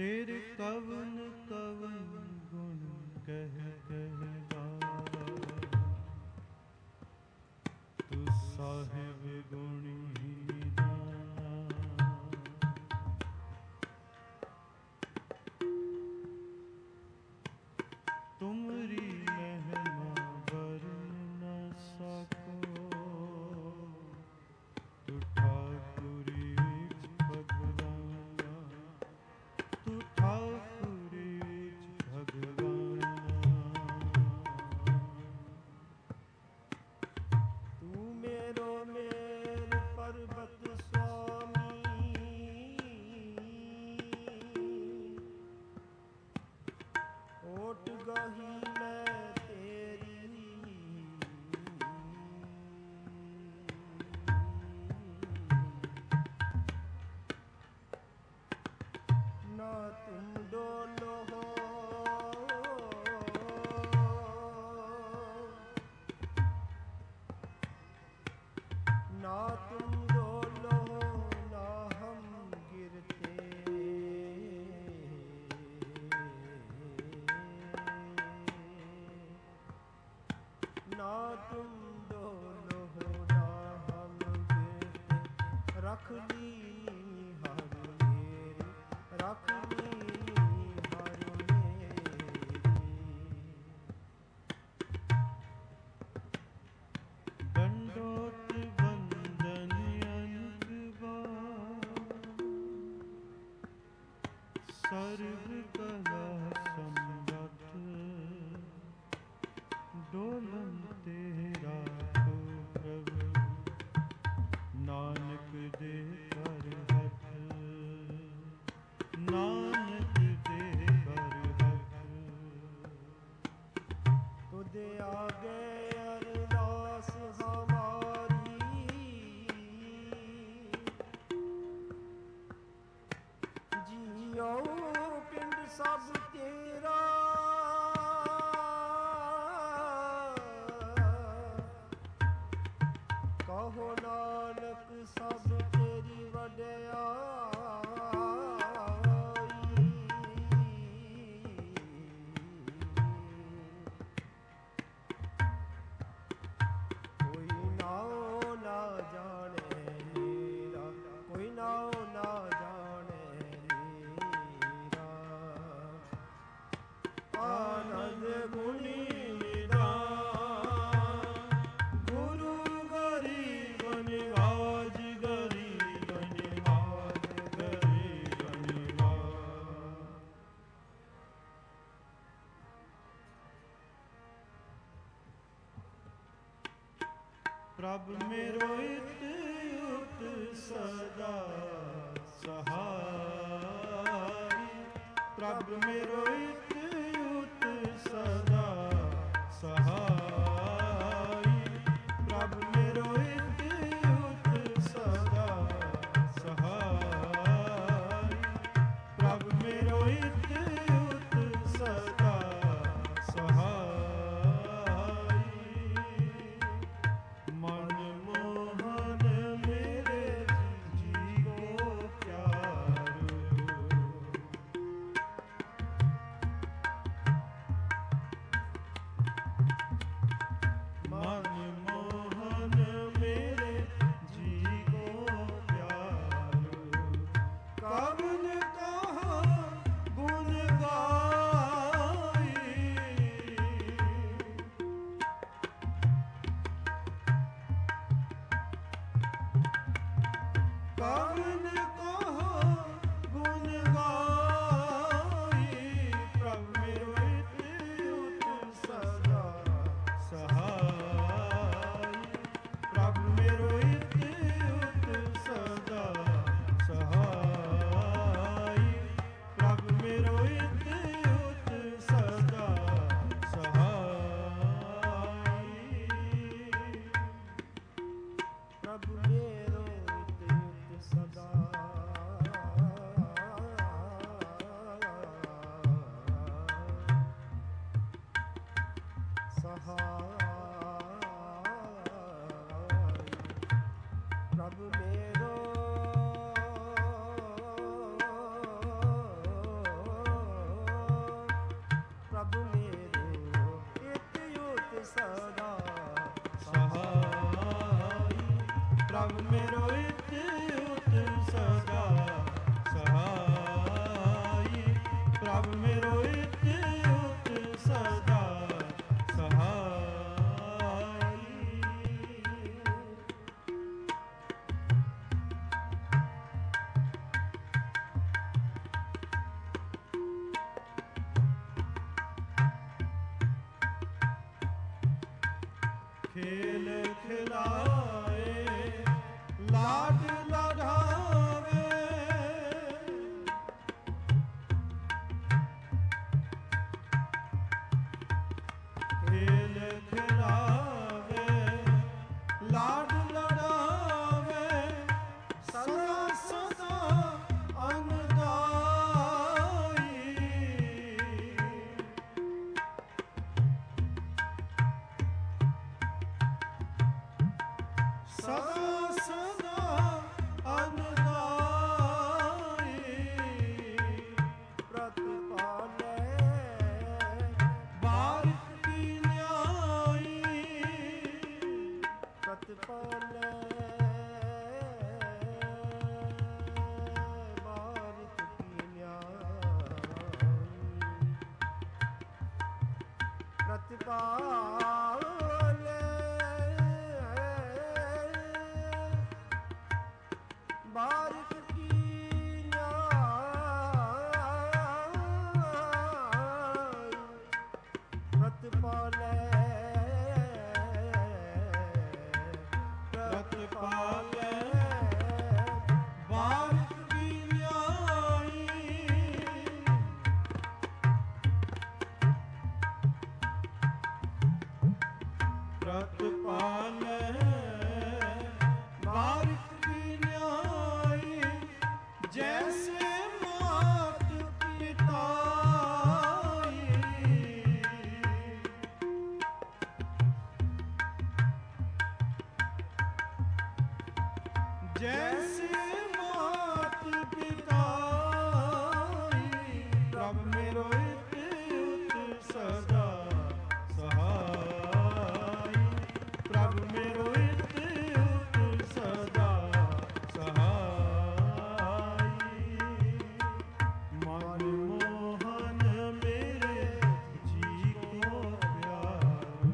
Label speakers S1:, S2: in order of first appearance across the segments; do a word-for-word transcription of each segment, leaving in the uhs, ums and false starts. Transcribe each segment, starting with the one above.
S1: तेरे कवन कवन गुण कह कह गावा, तू साहिब गुणी दाना। तुमरी महिमा वर्ण न सको, तू ठाकुरी भगवाना, तू ठाकुरी भगवाना।
S2: तू मेरो मेर पर्वत स्वामी, ओट गही मैं तेरी, ना तुम डोलो हो ना तुम डोलो ना हम गिरते, ना तुम डोलो ना हम गिरते। रख ली हर मेरी, रख ली हर मेरी।
S1: दंडोत बंदन अनकबार, सर्व कला संगत, डोलन तेरा को प्रभु, नानक दे कर हथ, नानक दे कर हथ।
S2: तुद आगे अरदास हमारी, जियो पिंड सब तेरा, कहो नानक सब तेरी वड्याई। कोई नाओ ना जाने नीरा, कोई नाओ ना जाने नीरा। आनंद गुणी निधान, गुरु गरीब निवाज, गरीब निवाज, गरीब निवाज।
S1: प्रभ मेरो इत युत सदा सहाय, प्रभ मेरो इत युत सदा सहाय, प्रभ मेरो इत युत सदा सहाय, प्रभ मेरो इत युत सदा सहाय। मन मोहन मेरे जी को प्यारो, मन मोहन मेरे जी को प्यारो। कवन कहा गुण गाई, कवन कहा गुण गाई। प्रभु मेरो इत युत सदा सहाय, प्रभु मेरो इत युत सदा सहाय, प्रभु मेरो इत युत सदा सहाय।
S2: प्रभु मेरो इत युत सदा सहाय। प्रभु मेरो इत युत सदा सहाय, प्रभु मेरो इत युत सदा सहाय। प्रभु मेरो ਸਦਾ
S1: ਸਹਾਈ ਪ੍ਰਭ ਮੇਰੋ ਇਤ ਉਤ ਸਦਾ ਸਹਾਈ ਪ੍ਰਭ ਮੇਰੋ ਇਤ ਉਤ ਸਦਾ ਸਹਾਈ ਖੇਲ ਖਿਲਾਏ ਲਾਡ ਲੜਾਵੇ ਖੇਲ ਖਿਲਾਵੇ ਲਾਡ ਲੜਾਵੇ ਸਦਾ ਸਦਾ ਅੰਗਦਾਈ ਸਦਾ ਸਦਾ ਅਨੰਦਾਈ
S2: ਪ੍ਰਤਪਾਲੈ
S1: ਬਾਰਿਕ ਕੀ ਨਿਆਈ
S2: ਪ੍ਰਤਪਾਲੈ ਬਾਰਿਕ ਕੀ ਨਿਆਈ ਪ੍ਰਤਪਾਲੈ ਬਾਰਿਕ ਕੀ ਨਿਆਈ ਪ੍ਰਤਪਾਲੈ
S1: ਪ੍ਰਤਪਾਲੈ ਬਾਰਿਕ ਕੀ ਨਿਆਈ ਪ੍ਰਤਪਾਲੈ ਬਾਰਿਕ ਕੀ ਨਿਆਈ ਜੈਸੇ ਮਾਤ ਪਿਤਾਈ ਜੈਸੇ ਮਾਤ ਪਿਤਾਈ ਪ੍ਰਭ ਮੇਰੋ ਇਤ ਉਤ ਸਦਾ ਸਹਾਈ ਪ੍ਰਭ ਮੇਰੋ ਇਤ ਉਤ ਸਦਾ ਸਹਾਈ ਮਨ ਮੋਹਨ ਮੇਰੇ ਜੀ ਕੋ ਪਿਆਰੋ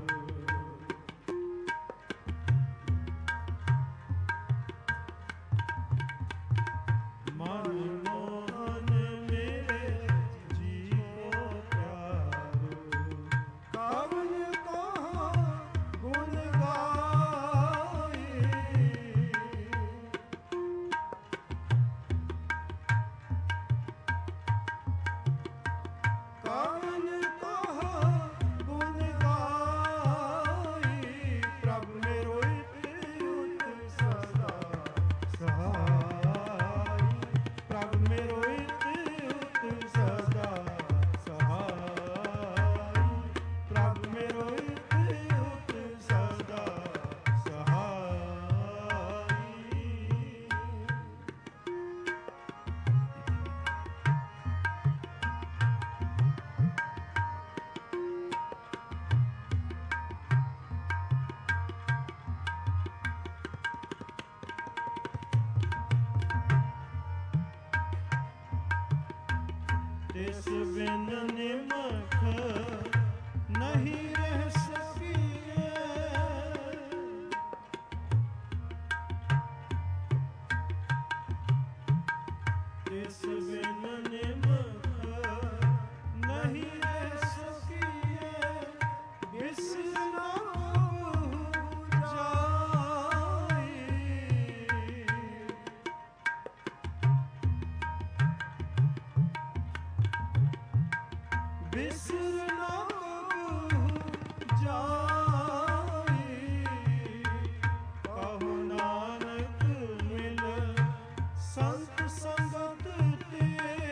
S1: ਮਨ ਮੋਹਨ ਮੇਰੇ ਜੀ ਕੋ ਪਿਆਰੋ
S2: ਕਵਨ ਕਹਾ ਗੁਣ ਗਾਏ ਕਵਨ ਕਹਾ ਗੁਣ ਗਾਏ ਪ੍ਰਭ ਮੇਰੋ ਇਤ ਉਤ ਸਦਾ
S1: ਸਹਾਈ ਪ੍ਰਭ ਮੇਰੋ ਇਤ ਉਤ ਸਦਾ ਸਹਾਈ ਪ੍ਰਭ ਮੇਰੋ ਇਤ ਉਤ ਸਦਾ ਸਹਾਈ ਤਿਸ ਬਿਨ ਨਿਮਖ ਨਹੀਂ ਰਹਿ ਸਕੀਏ ਤਿਸ ਬਿਨ ਨਿਮਖ ਨਹੀਂ ਰਹਿ ਸਕੀਏ ਬਿਸਨਾ ਜਾਈ ਬਿਸਰ ਨਾ ਜਾਈ ਕਹੋ ਨਾਨਕ ਮਿਲ ਸੰਤ ਸੰਗਤ ਤੇ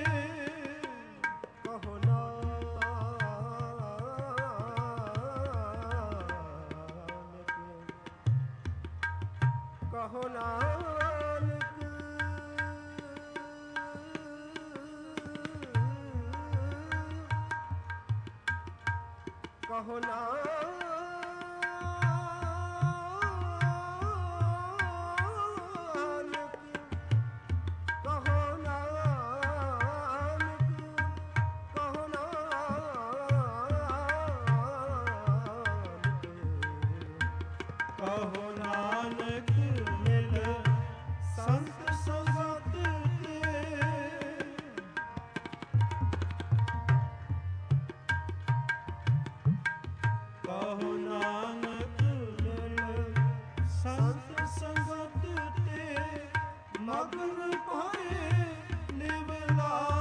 S2: ਕਹੋ ਨਾਨਕ ਕਹੋ ਨਾਨਕ ਕਹੋ ਨਾਨਕ
S1: ਕਹੋ ਨਾਨਕ ਮਿਲ ਸੰਤ ਸੰਗਤ ਤੇ ਕਹੋ ਨਾਨਕ ਮਿਲ ਸੰਤ ਸੰਗਤ ਤੇ ਮਗਨ ਪਾਏ ਨਿਵਲਾਈ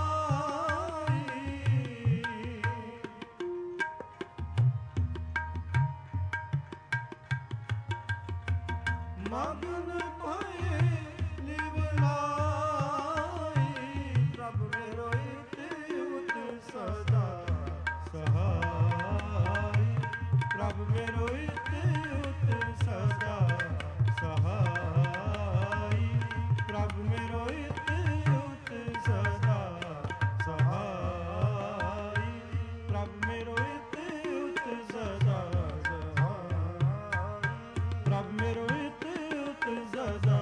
S1: ਮਗਨ ਪਾਏ ਨਿਵਲਾਈ ਪ੍ਰਭ ਮੇਰੋ ਇਤ ਉਤ ਸਦਾ ਸਹਾਈ ਪ੍ਰਭ ਮੇਰੋ ਇਤ ਉਤ ਸਦਾ ਸਹਾਈ ਪ੍ਰਭ ਮੇਰੋ ਇਤ ਉਤ ਸਦਾ ਸਹਾਈ ਪ੍ਰਭ ਮੇਰੋ ਇਤ ਉਤ ਸਦਾ ਸਹਾਈ ਪ੍ਰਭ ਮੇਰੋ ਇਤ ਉਤ ਸਦਾ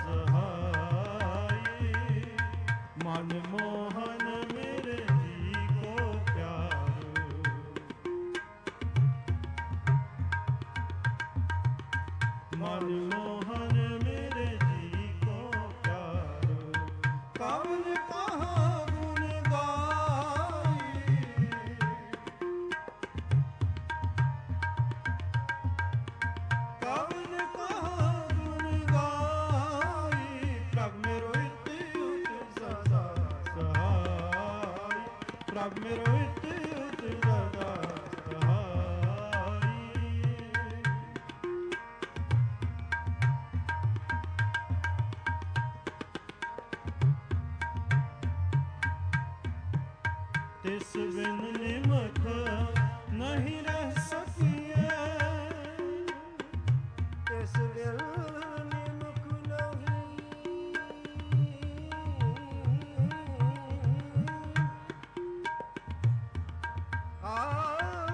S1: ਸਹਾਈ ਮਨ ਮੋਹਨ ਮੇਰੇ ਜੀ ਕੋ ਪਿਆਰ ਮਨ ਮੋਹਨ ਮੇਰੇ ਜੀ ਕੋ ਪਿਆਰ ਕਵਨ ਕਹਾ ਗੁਣ ਗਾਈ ਕਵਨ ਕਹਾ ਗੁਣ ਗਾਈ ਪ੍ਰਭ ਮੇਰੋ ਇਤ ਉਤ ਸਦਾ ਸਹਾਈ ਪ੍ਰਭ ਮੇਰੋ ਇਤ ਉਤ ਸਦਾ ਸਹਾਈ ਤਿਸ ਬਿਨ ਨਿਮਖ ਨਹੀਂ ਰਹਿ ਸਕੀਏ
S2: ਤਿਸ ਬਿਨ ਨਿਮਖ ਨਹੀਂ ਆ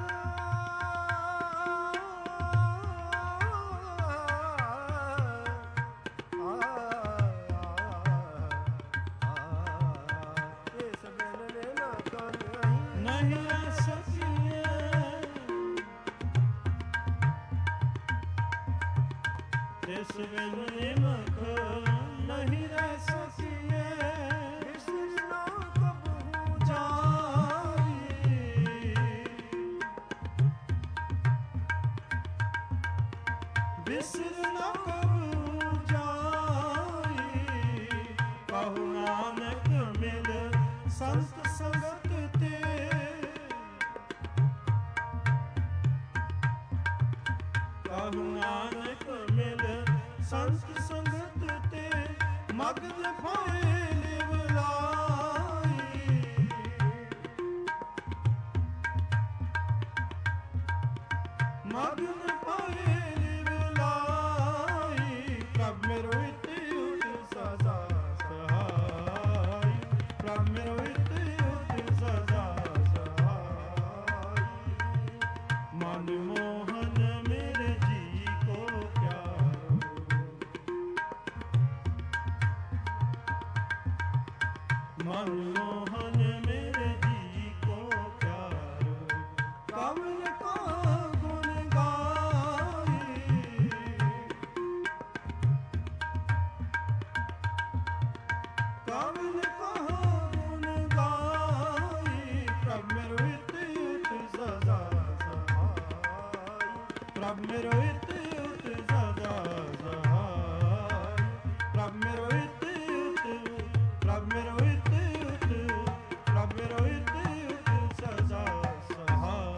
S1: ਨਹੀਂ ਰਹਿ ਸਕੀਏ ਤਿਸ ਬਿਨ ਨਿਮਖ ਨਹੀਂ ਰਹਿ ਸਕੀਏ
S2: ਵਿਸਰ ਨਾ ਕਬਹੂ
S1: ਜਾਈ ਬਿਸਰ ਨਾ ਕਬੂ ਜਾਈ ਕਹੋ ਨਾਨਕ ਮਿਲ ਸੰਤ ਸੰਗਤ ਤੇ ਕਹੋ ਨਾਨਕ ਮਿਲ ਸੰਤ ਸੰਗਤ ਤੇ ਮਗਨ ਪਾਏ ਨਿਵਲਾਈ ਮਗਨ ਪਾਏ ਨਿਵਲਾਈ ਪ੍ਰਭ ਮੇਰੋ ਇਤ ਉਤ ਸਦਾ ਸਹਾਈ ਪ੍ਰਭ ਮੇਰੋ ਇਤ ਉਤ ਸਦਾ ਸਹਾਈ ਮਨ ਮੋਹਨ ਮੇਰੇ ਜੀ ਕੋ ਪਿਆਰ ਮਨ ਮੋਹਨ ਮੇਰੇ ਜੀ ਕੋ ਪਿਆਰ ਕਵਨ ਕਾ ਗੁਣ ਗਾਈ ਕਵਨ ਕਾ ਗੁਣ ਗਾਈ ਪ੍ਰਭ ਮੇਰੋ ਇਤ ਉਤ ਸਦਾ ਸਹਾਈ ਪ੍ਰਭ ਮੇਰੋ ਇਤ ਉਤ ਸਦਾ ਸਹਾਈ ਪ੍ਰਭ ਮੇਰੋ ਇਤ ਉਤ ਪ੍ਰਭ ਮੇਰੋ ਇਤ ਉਤ ਪ੍ਰਭ ਮੇਰੋ ਇਤ ਉਤ ਸਦਾ ਸਹਾਈ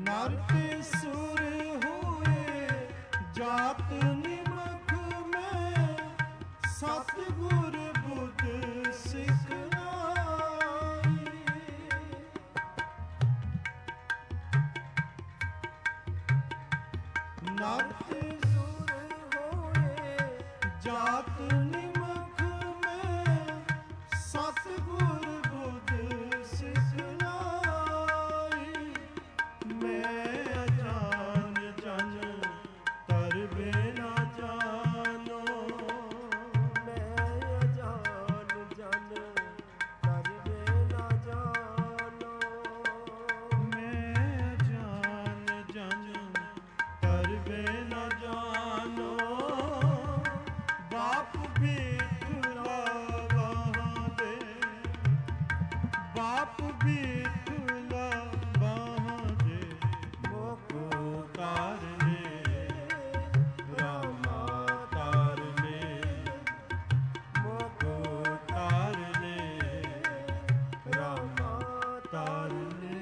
S1: ਨਰ ਤੇ ਸੁਰ ਹੋਏ ਜਾਤ ਨਿਮਖ ਮੈਂ ਸਤਿਗੁਰ ਬੁੱਧ ਸਿਖਾਈ। ਨਰ ਤੇ ਸੁਰ ਹੋਏ ਜਾਤ ਨਿਮਖ ਮੈਂ ਸਤਿਗੁਰ ਬੁੱਧ ਸਿਖਾਈ। ਮੈਂ ਅਜਾਨ ਜਨ ਤਰਬੇ ਨਾ ਜਾਨੋ।
S2: ਮੈਂ ਅਜਾਨ ਜਨ ਤਰਬੇ ਨਾ ਜਾਨੋ।
S1: ਮੈਂ ਅਜਾਨ ਜਨ ਤਰਬੇ ਨਾ ਜਾਨੋ। ਬਾਪ ਬੀਠਲਾ ਬਾਹਾਂ ਦੇ ਬਾਪ ਬੀਠਲਾ ਬਾਹਾਂ ਦੇ ਮੋਕੋ ਤਾਰਨੇ ਰਾਮਾ ਤਾਰਨੇ ਮੋਕੋ ਤਾਰਨੇ ਰਾਮਾ ਤਾਰਨੇ।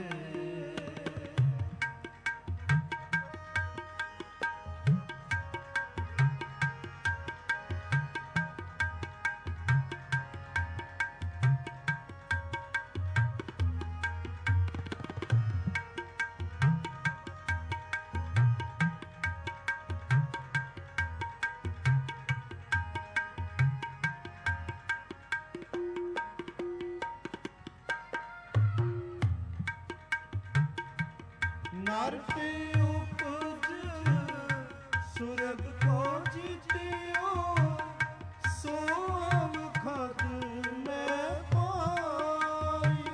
S1: ਨਰ ਤੇ ਉਪਜ ਸੁਰਗ ਕੋ ਜੀਤਿਓ। ਸੋ ਅਵਖਦ ਮੈਂ ਪਾਈ।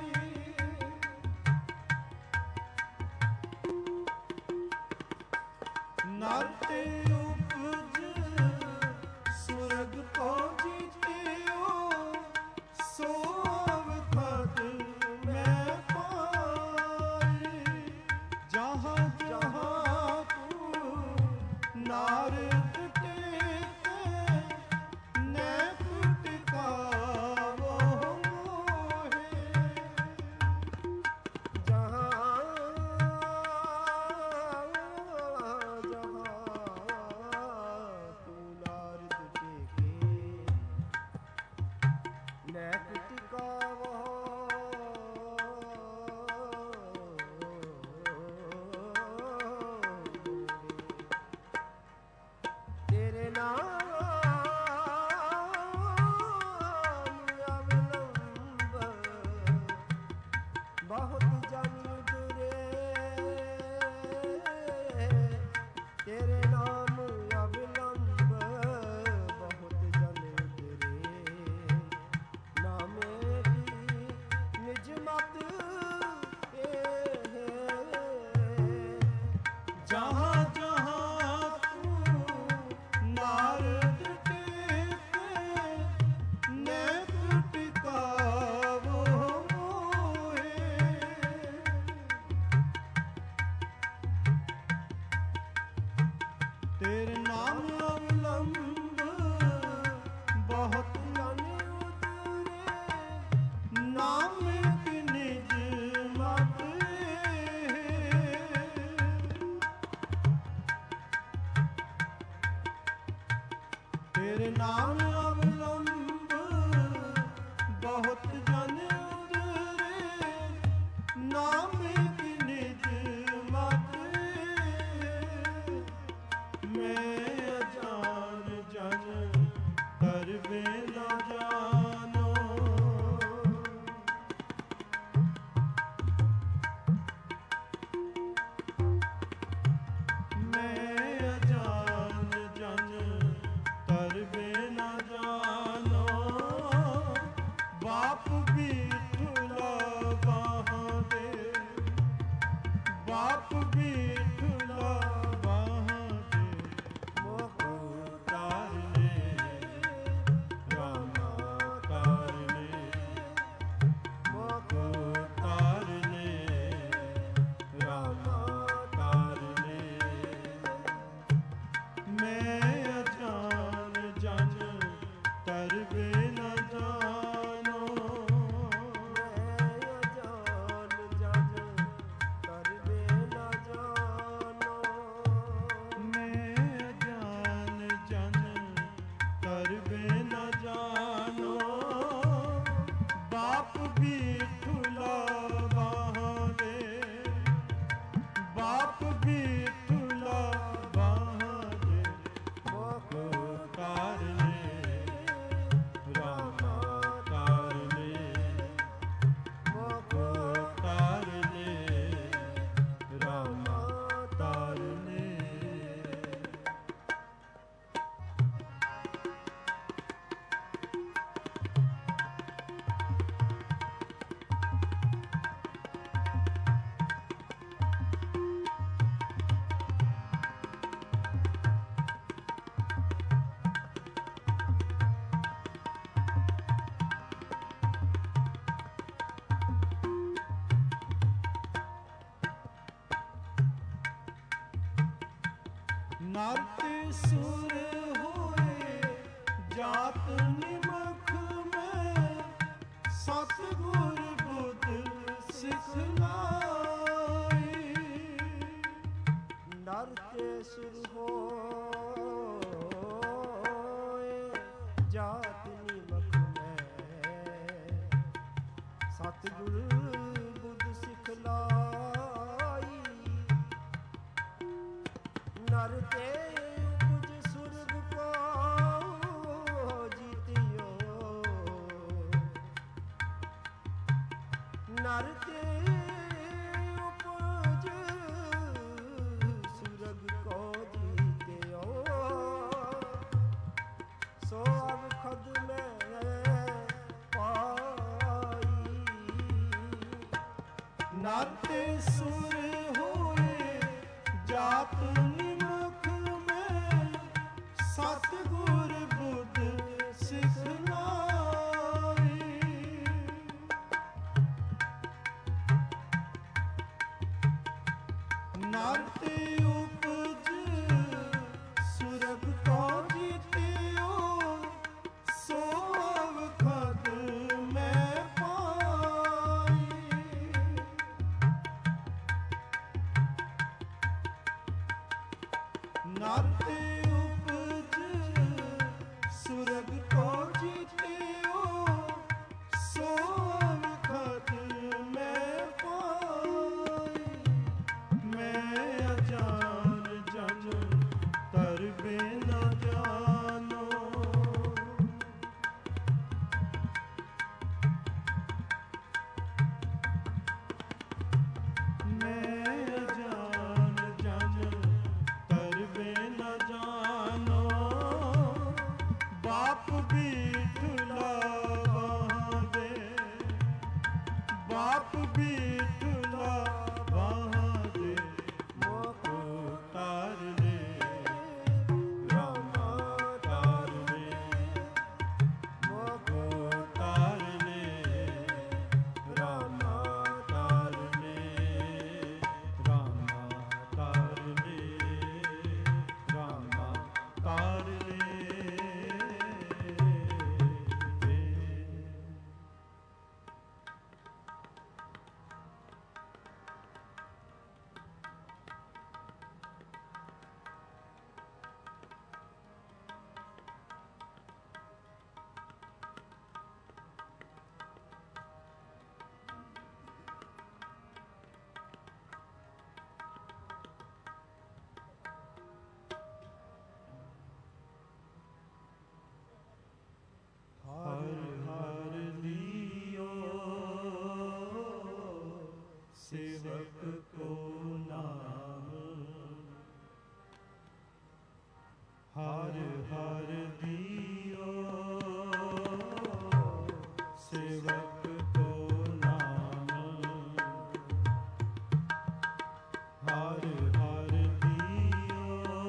S1: ਨਰ ਤੇ ਉਪਜ ਸੁਰਗ ਕੋ ਜੀਤਿਓ। ਸੋ ਅਵਖਦ ਮੈਂ ਪਾਈ। ਜਹਾਂ ਜਹਾਂ ਤੂੰ ਨਾਰਦ ਟੇਕੇ ਨੈਕ ਟਿਕਾਵੋ ਮੋਹੇ।
S2: ਜਹਾਂ ਜਹਾਂ ਤੂੰ ਨਾਰਦ ਟੇਕੇ ਨੈਕ ਟਿਕਾਵੋ। ਤੇਰੇ ਨਾਮ ਅਵਲੰਬ ਬਹੁਤ ਜਨ ਉਦਰੇ। ਤੇਰੇ ਨਾਮ ਅਵਲੰਬ ਬਹੁਤ ਜਨ ਉਦਰੇ। ਨਾਮੇ ਦੀ ਨਿਜ ਮਤ
S1: ਜਹਾਂ ਜਹਾਂ ਤੂੰ ਨਾਰਦ ਟੇਕੇ ਨੈਕ ਟਿਕਾਵੋ ਮੋਹੇ। ਤੇਰੇ ਨਾਮ ਅਵਲੰਬ ਬਹੁਤ
S2: ਜਨ ਉਦਰੇ।
S1: ਨਾਮ ਕੀ ਨਿਜ ਮਤ। ਤੇਰੇ ਨਾਮ ਅਵਲੰਬ ਬਹੁਤ ਜਨ ਉਦਰੇ। ਨਾਮ ਕੀ ਨਿਜ ਮਤ। ਮੈਂ ਅਜਾਨ ਜਨ ਤਰਬੇ ਨਾ ਜਾਨੋ। ਮੈਂ ਅਜਾਨ ਜਨ ਤਰਬੇ ਨਾ ਜਾਨੋ। ਬਾਪ ਬੀਠਲਾ ਬਾਹਾਂ ਦੇ ਬਾਪ ਬੀਠਲਾ ਬਾਹਾਂ ਦੇ
S2: ਮੋਹ
S1: ਤਾਰਨੇ ਰਾਮਾ ਤਾਰਨੇ
S2: ਮੋਹ
S1: ਤਾਰਨੇ ਰਾਮਾ ਤਾਰਨੇ। ਮੈਂ ਅਜਾਨ ਜਨ ਤਰਬੇ ਨਾ ਜਾਨੋ।
S2: ਮੈਂ ਅਜਾਨ ਜਨ ਤਰਬੇ ਨਾ ਜਾਨੋ।
S1: ਨਰ ਤੇ ਸੁਰ ਹੋਏ ਜਾਤ ਨਿਮਖ ਮੈਂ ਸਤਿਗੁਰ ਬੁੱਧ ਸਿਖਲਾਈ।
S2: ਨਰ ਤੇ ਸੁਰ ਹੋਏ ਜਾਤ ਨਿਮਖ ਮੈਂ ਸਤਿਗੁਰ ਬੁੱਧ ਸਿਖਲਾਈ। ਨਰ ਤੇ ਉਪਜ ਸੁਰਗ ਕੋ ਜੀਤਿਓ। ਨਰ ਤੇ ਉਪਜ ਸੁਰਗ ਕੋ ਜੀਤਿਓ। ਸੋ ਅਬ ਖੁਦ ਮੈਂ ਪਾਈ।
S1: ਨਰ ਤੇ ਸੁਰ ਹੋਏ ਜਾਤ ਨਿਮਖ ਮੈਂ ਸਤਿਗੁਰ ਬੁੱਧ ਸਿਖਲਾਈ। ਨਰ ਤੇ ਉਪਜ ਸੁਰਗ ਕੋ ਜੀਤਿਓ। ਸੋ ਅਵਖਦ ਮੈਂ ਪਾਈ। ਨਰ ਤੇ ਉਪਜ ਸੁਰਗ ਕੋ ਜੀਤਿਓ। ਸੋ ਅਵਖਦ ਮੈਂ ਪਾਈ। ਮੈਂ ਅਜਾਨ ਜਨ ਤਰਬੇ ਨ ਜਾਨੋ। ਮੈਂ ਅਜਾਨ ਜਨ ਤਰਬੇ ਨ ਜਾਨੋ। ਬਾਪ ਬੀਠਲਾ ਬਾਹਾਂ ਦੇ ਬਾਪ ਬੀਠਲਾ ਬਾਹਾਂ ਦੇ ਮੋਹ ਤਾਰ ਲੈ। ਰਾਮਾ ਤਾਰ ਲੈ ਮੋਹ ਤਾਰ ਲੈ। ਰਾਮਾ ਤਾਰ ਲੈ ਰਾਮਾ ਤਾਰ ਲੈ ਰਾਮਾ ਤਾਰ ਲੈ। ਹਰ ਹਰ ਲਿਓ ਸੇਵਕ ਕੋ ਨਾਮ। ਹਰ ਹਰ ਦਿਓ ਸੇਵਕ ਕੋ ਨਾਮ। ਹਰ ਹਰ ਦਿਓ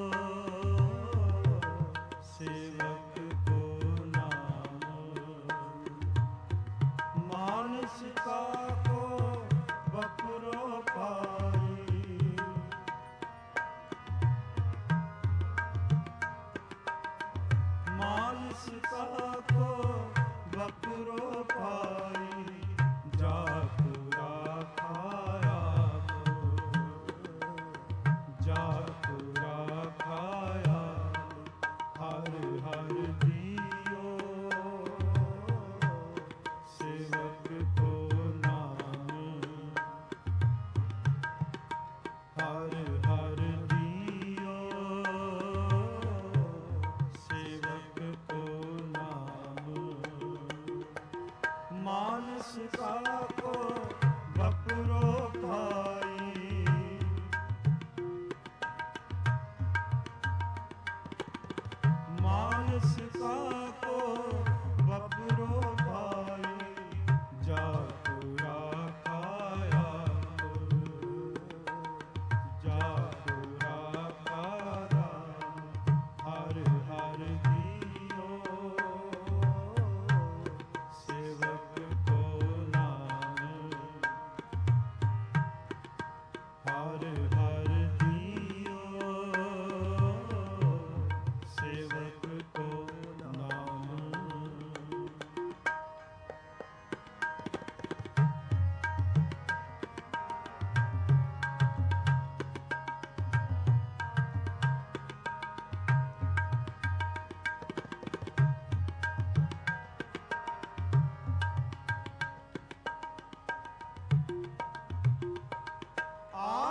S1: ਸੇਵਕ ਕੋ ਨਾਮ। ਮਾਨਸ ਕਾ ਕੋ ਵਪੁਰੋ ਪਾਈ। ਮਾਨਸ ਕਾ ਕੋ ਵਪੁਰੋ ਪਾਈ। ਜਾ ਪੁਰਾ ਖਾਇਆ ਜਾ ਪੁਰਾ ਖਾਇਆ। ਹਰ ਹਰ ਦਿਓ ਸੇਵਕ ਕੋ ਨਾਮ। ਹਰ ਹਰ ਦਿਓ ਸੇਵਕ ਕੋ ਨਾਮ। ਮਾਨਸ ਕਾ ਕੋ ਵਪੁਰੋ ਭਾਈ। ਮਾਨਸ ਕਾ ਕੋ ਵਪੁਰੋ ਭਾਈ। ਜਾ ਪੁਰਾ ਖਾਇਆ ਜਾ ਪੁਰਾ ਖਾਇਆ। ਹਰ ਹਰ ਦਿਓ ਸੇਵਕ ਕੋ ਨਾਮ। ਹਰ ਹਰ ਦਿਓ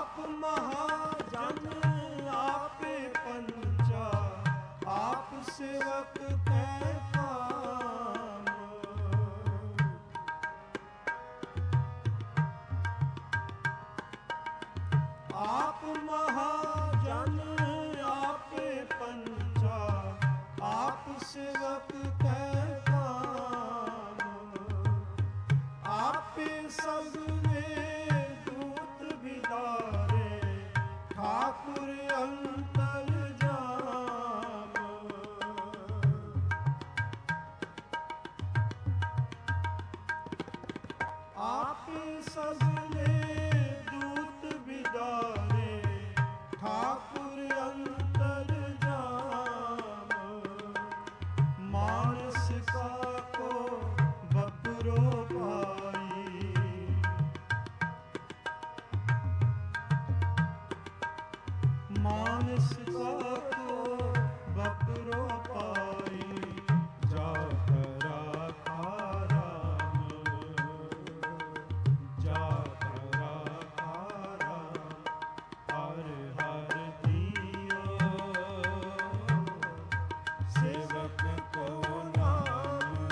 S1: आप महाजन आपे पंचा, आप सेवक कै काम। आप महाजन आपे पंचा, आप सेवक कै काम। आपे सगले दूत बिदारे, ठाकुर अंतर जाम। आपे सगले दूत बिदारे, ठाकुर अंतर जाम। मानस का को बपुरो पाई, मानस का को बपुरो पाई। जात राखा राम, जात राखा राम। हर हर दियो सेवक को नाम।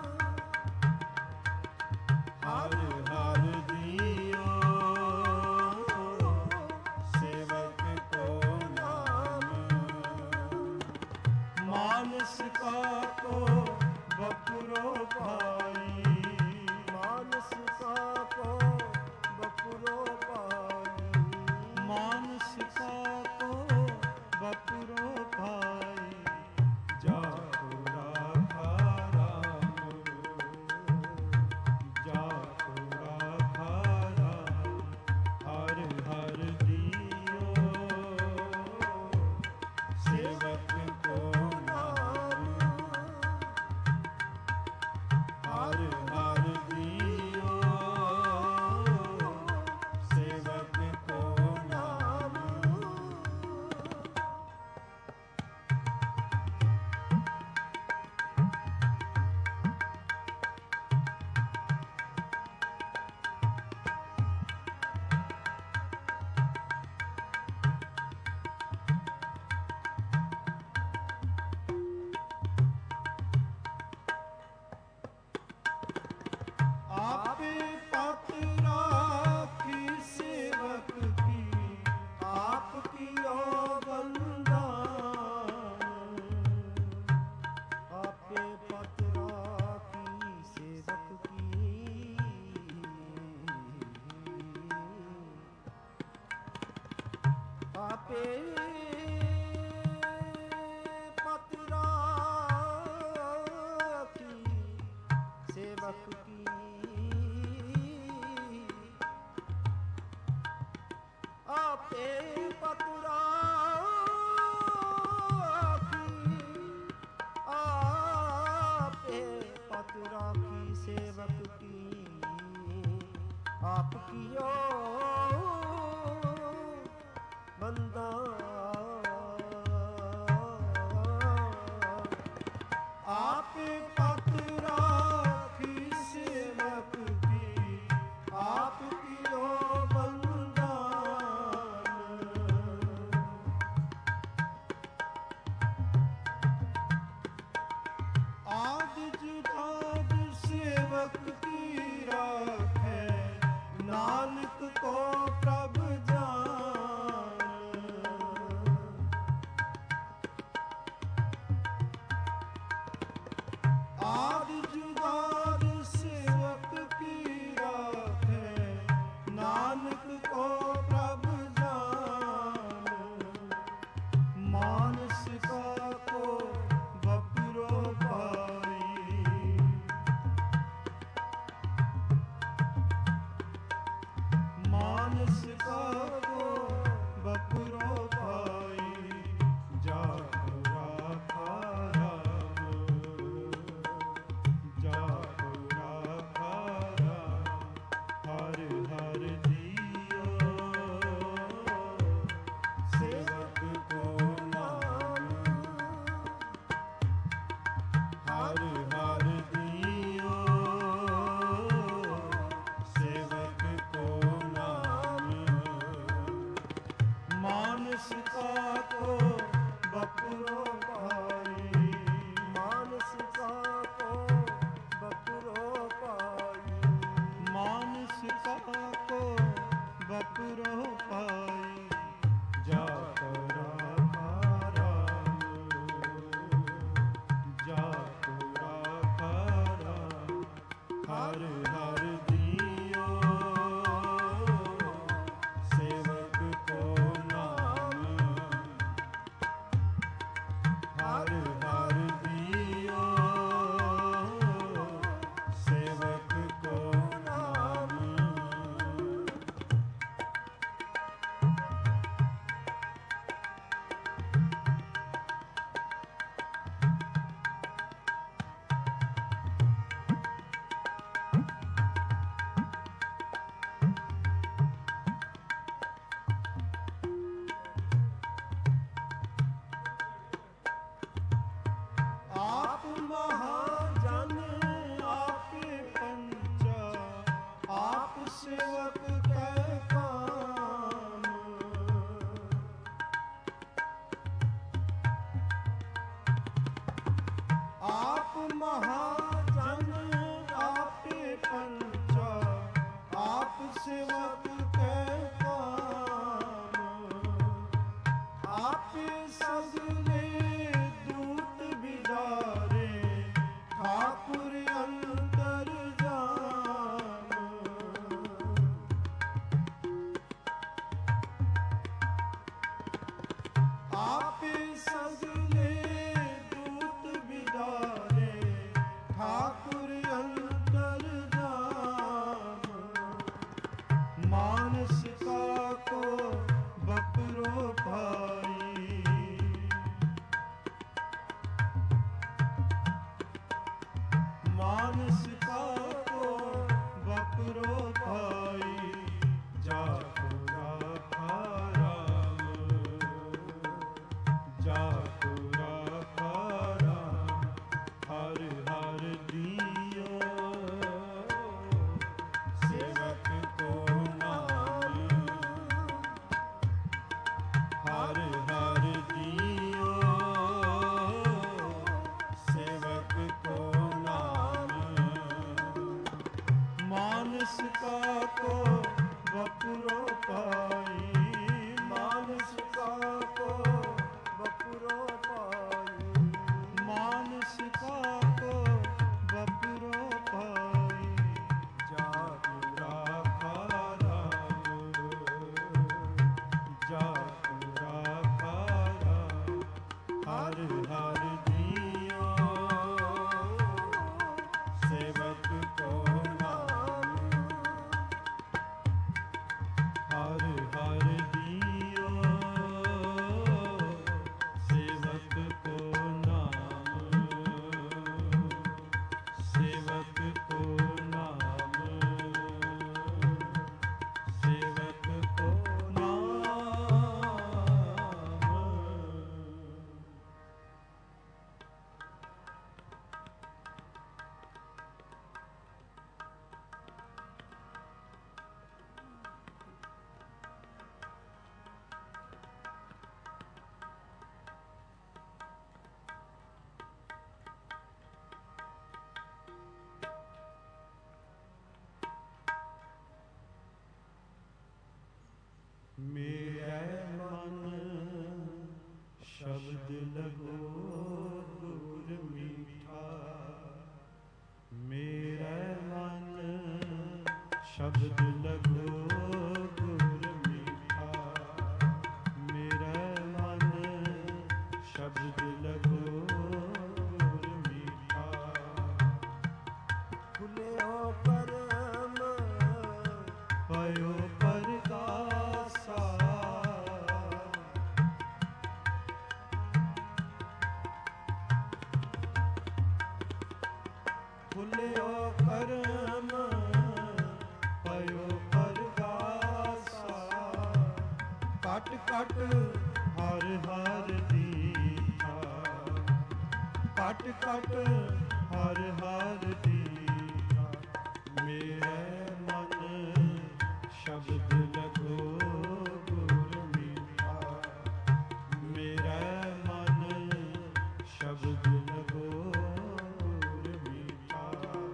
S1: हर हर दियो सेवक को नाम। मानस का को बपुरो भाई,
S2: मानस का को बपुरो पाई।
S1: मानस का को बपुरो भाई। जाको राखा राम, जाको राखा राम। हर हर दियो सेवक को नाम। हर हर दियो सेवक को नाम। आपे पत राखी सेवक की, आपकी ओ बंदान।
S2: आपे पत राखी सेवक की। आपे पत राखी सेवक की। आपे पत राखी, आपे पत राखी सेवक की। आपकी ओ बंदा।
S1: आपे पत राखी सेवक की, आपकी ओ बंदान। आद जुदाद सेवक की राखे, नानक को ਹਰ ਹਰ ਦੀਓ ਸੇਵਕ ਕੋ ਨਾਮ ਹਰ ਹਰ ਦੀਓ ਸੇਵਕ ਕੋ ਨਾਮ ਆਪ ਮਹਾਜਨ ਆਪੇ ਪੰਚਾ ਆਪ ਸੇਵਕ ਕੈ ਕਾਮ ਆਪ ਮਹਾਜਨ ਆਪੇ ਪੰਚਾ ਆਪ ਸੇਵਕ ਕੈ ਕਾਮ ਆਪੇ ਸਗਲੇ ਦੂਤ ਬਿਦਾਰੇ ਠਾਕੁਰ ਅੰਤਰ ਜਾਮ ਆਪੇ ਸਗਲੇ ਦੂਤ ਬਿਦਾਰੇ ਠਾਕੁਰ ਅੰਤਰ ਜਾਮ ਮਾਨਸ ਕਾ ਕੋ ਬਪਰੋ ਭਾਈ ਮਾਨਸ ਕਾ ਕੋ ਬਪਰੋ ਭਾਈ ਜਾ ਕੋ ਰਾਖਾ ਰਾਮ ਜਾ ਕੋ ਰਾਖਾ ਰਾਮ ਹਰ ਹਰ ਦੀਓ ਸੇਵਕ ਕੋ ਨਾਮ ਹਰ ਹਰ ਦੀਓ ਸੇਵਕ ਕੋ ਨਾਮ ਮਾਨਸ ਕਾ ਕੋ ਬਪੁਰੋ ਪਾਈ ਮਾਨਸ ਕਾ ਕੋ ਬਪੁਰੋ ਪਾਈ ਮਾਨਸ ਕਾ ਕੋ ਬਪੁਰੋ ਪਾਈ ਜਾ ਕੋ ਰਾਖਾ ਰਾਮ ਜਾ ਕੋ ਰਾਖਾ ਰਾਮ ਹਰ ਹਰ ਦੀਓ ਸੇਵਕ ਕੋ ਨਾਮ ਹਰ ਹਰ ਦੀਓ ਸੇਵਕ ਕੋ ਨਾਮ ਸੇਵਕ ਕੋ ਨਾਮ ਸੇਵਕ ਕੋ ਨਾਮ ਮੇਰੇ ਮਨ ਸ਼ਬਦ ਲਗੋ ਗੁਰ ਮੀਠਾ ਮੇਰੇ ਮਨ ਸ਼ਬਦ ਲਗੋ ਗੁਰ ਮੀਠਾ ਮੇਰੇ ਮਨ ਸ਼ਬਦ ਲਗੋ ਗੁਰ ਮੀਠਾ ਖੁੱਲਿਓ ਕਰਮ ਪਇਓ ਪਰਗਾਸਾ ਖੁੱਲਿਓ ਕਰਮ ਪਇਓ ਪਰਗਾਸਾ ਕਟ ਕਟ ਹਰ ਹਰ ਦੀਠਾ ਕਟ ਕਟ ਹਰ ਹਰ ਦੀਠਾ ਮੇਰੇ ਮਨ ਸ਼ਬਦ ਲਗੋ ਗੁਰ ਮੀਠਾ ਮੇਰਾ ਮਨ ਸ਼ਬਦ ਲਗੋ ਗੁਰ ਮੀਠਾ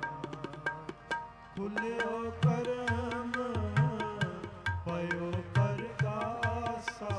S1: ਖੁੱਲਿਓ ਕਰਮ ਪਇਓ ਪਰਗਾਸਾ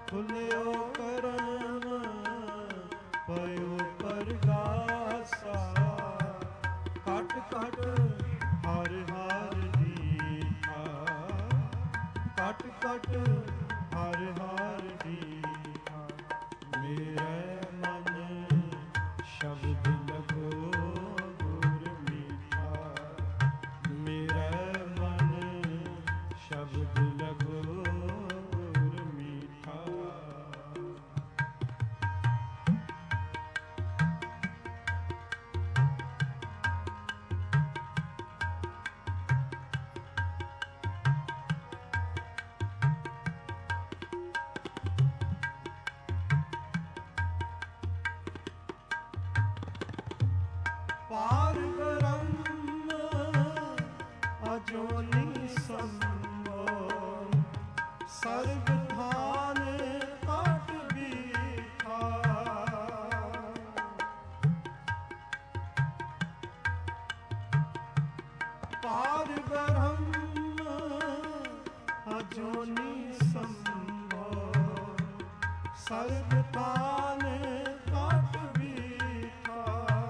S1: ਖੁੱਲਿਓ ਕਰਮ ਪਇਓ ਪਰਗਾਸਾ ਘਟ ਘਟ ਹਰ ਹਰ ਡੀਠਾ ਘਟ ਘਟ ਹਰ ਹਰ ਡੀਠਾ ਮੇਰੇ ਮਨ ਸ਼ਬਦ ਲਗੋ ਗੁਰ ਮੀਠਾ ਮੇਰੇ ਮਨ ਸ਼ਬਦ ਲਗੋ ਗੁਰ ਮੀਠਾ ਪਾਰ ਬ੍ਰਹਮ ਅਜੋਨੀ ਸੰਭੋ ਸਰਬ ਧਾਨ ਕਾਟ ਬੀਠਾ ਪਾਰ ਬ੍ਰਹਮ ਅਜੋਨੀ ਸੰਭੋ ਸਰਬ ਧਾਨ ਕਾਟ ਬੀਠਾ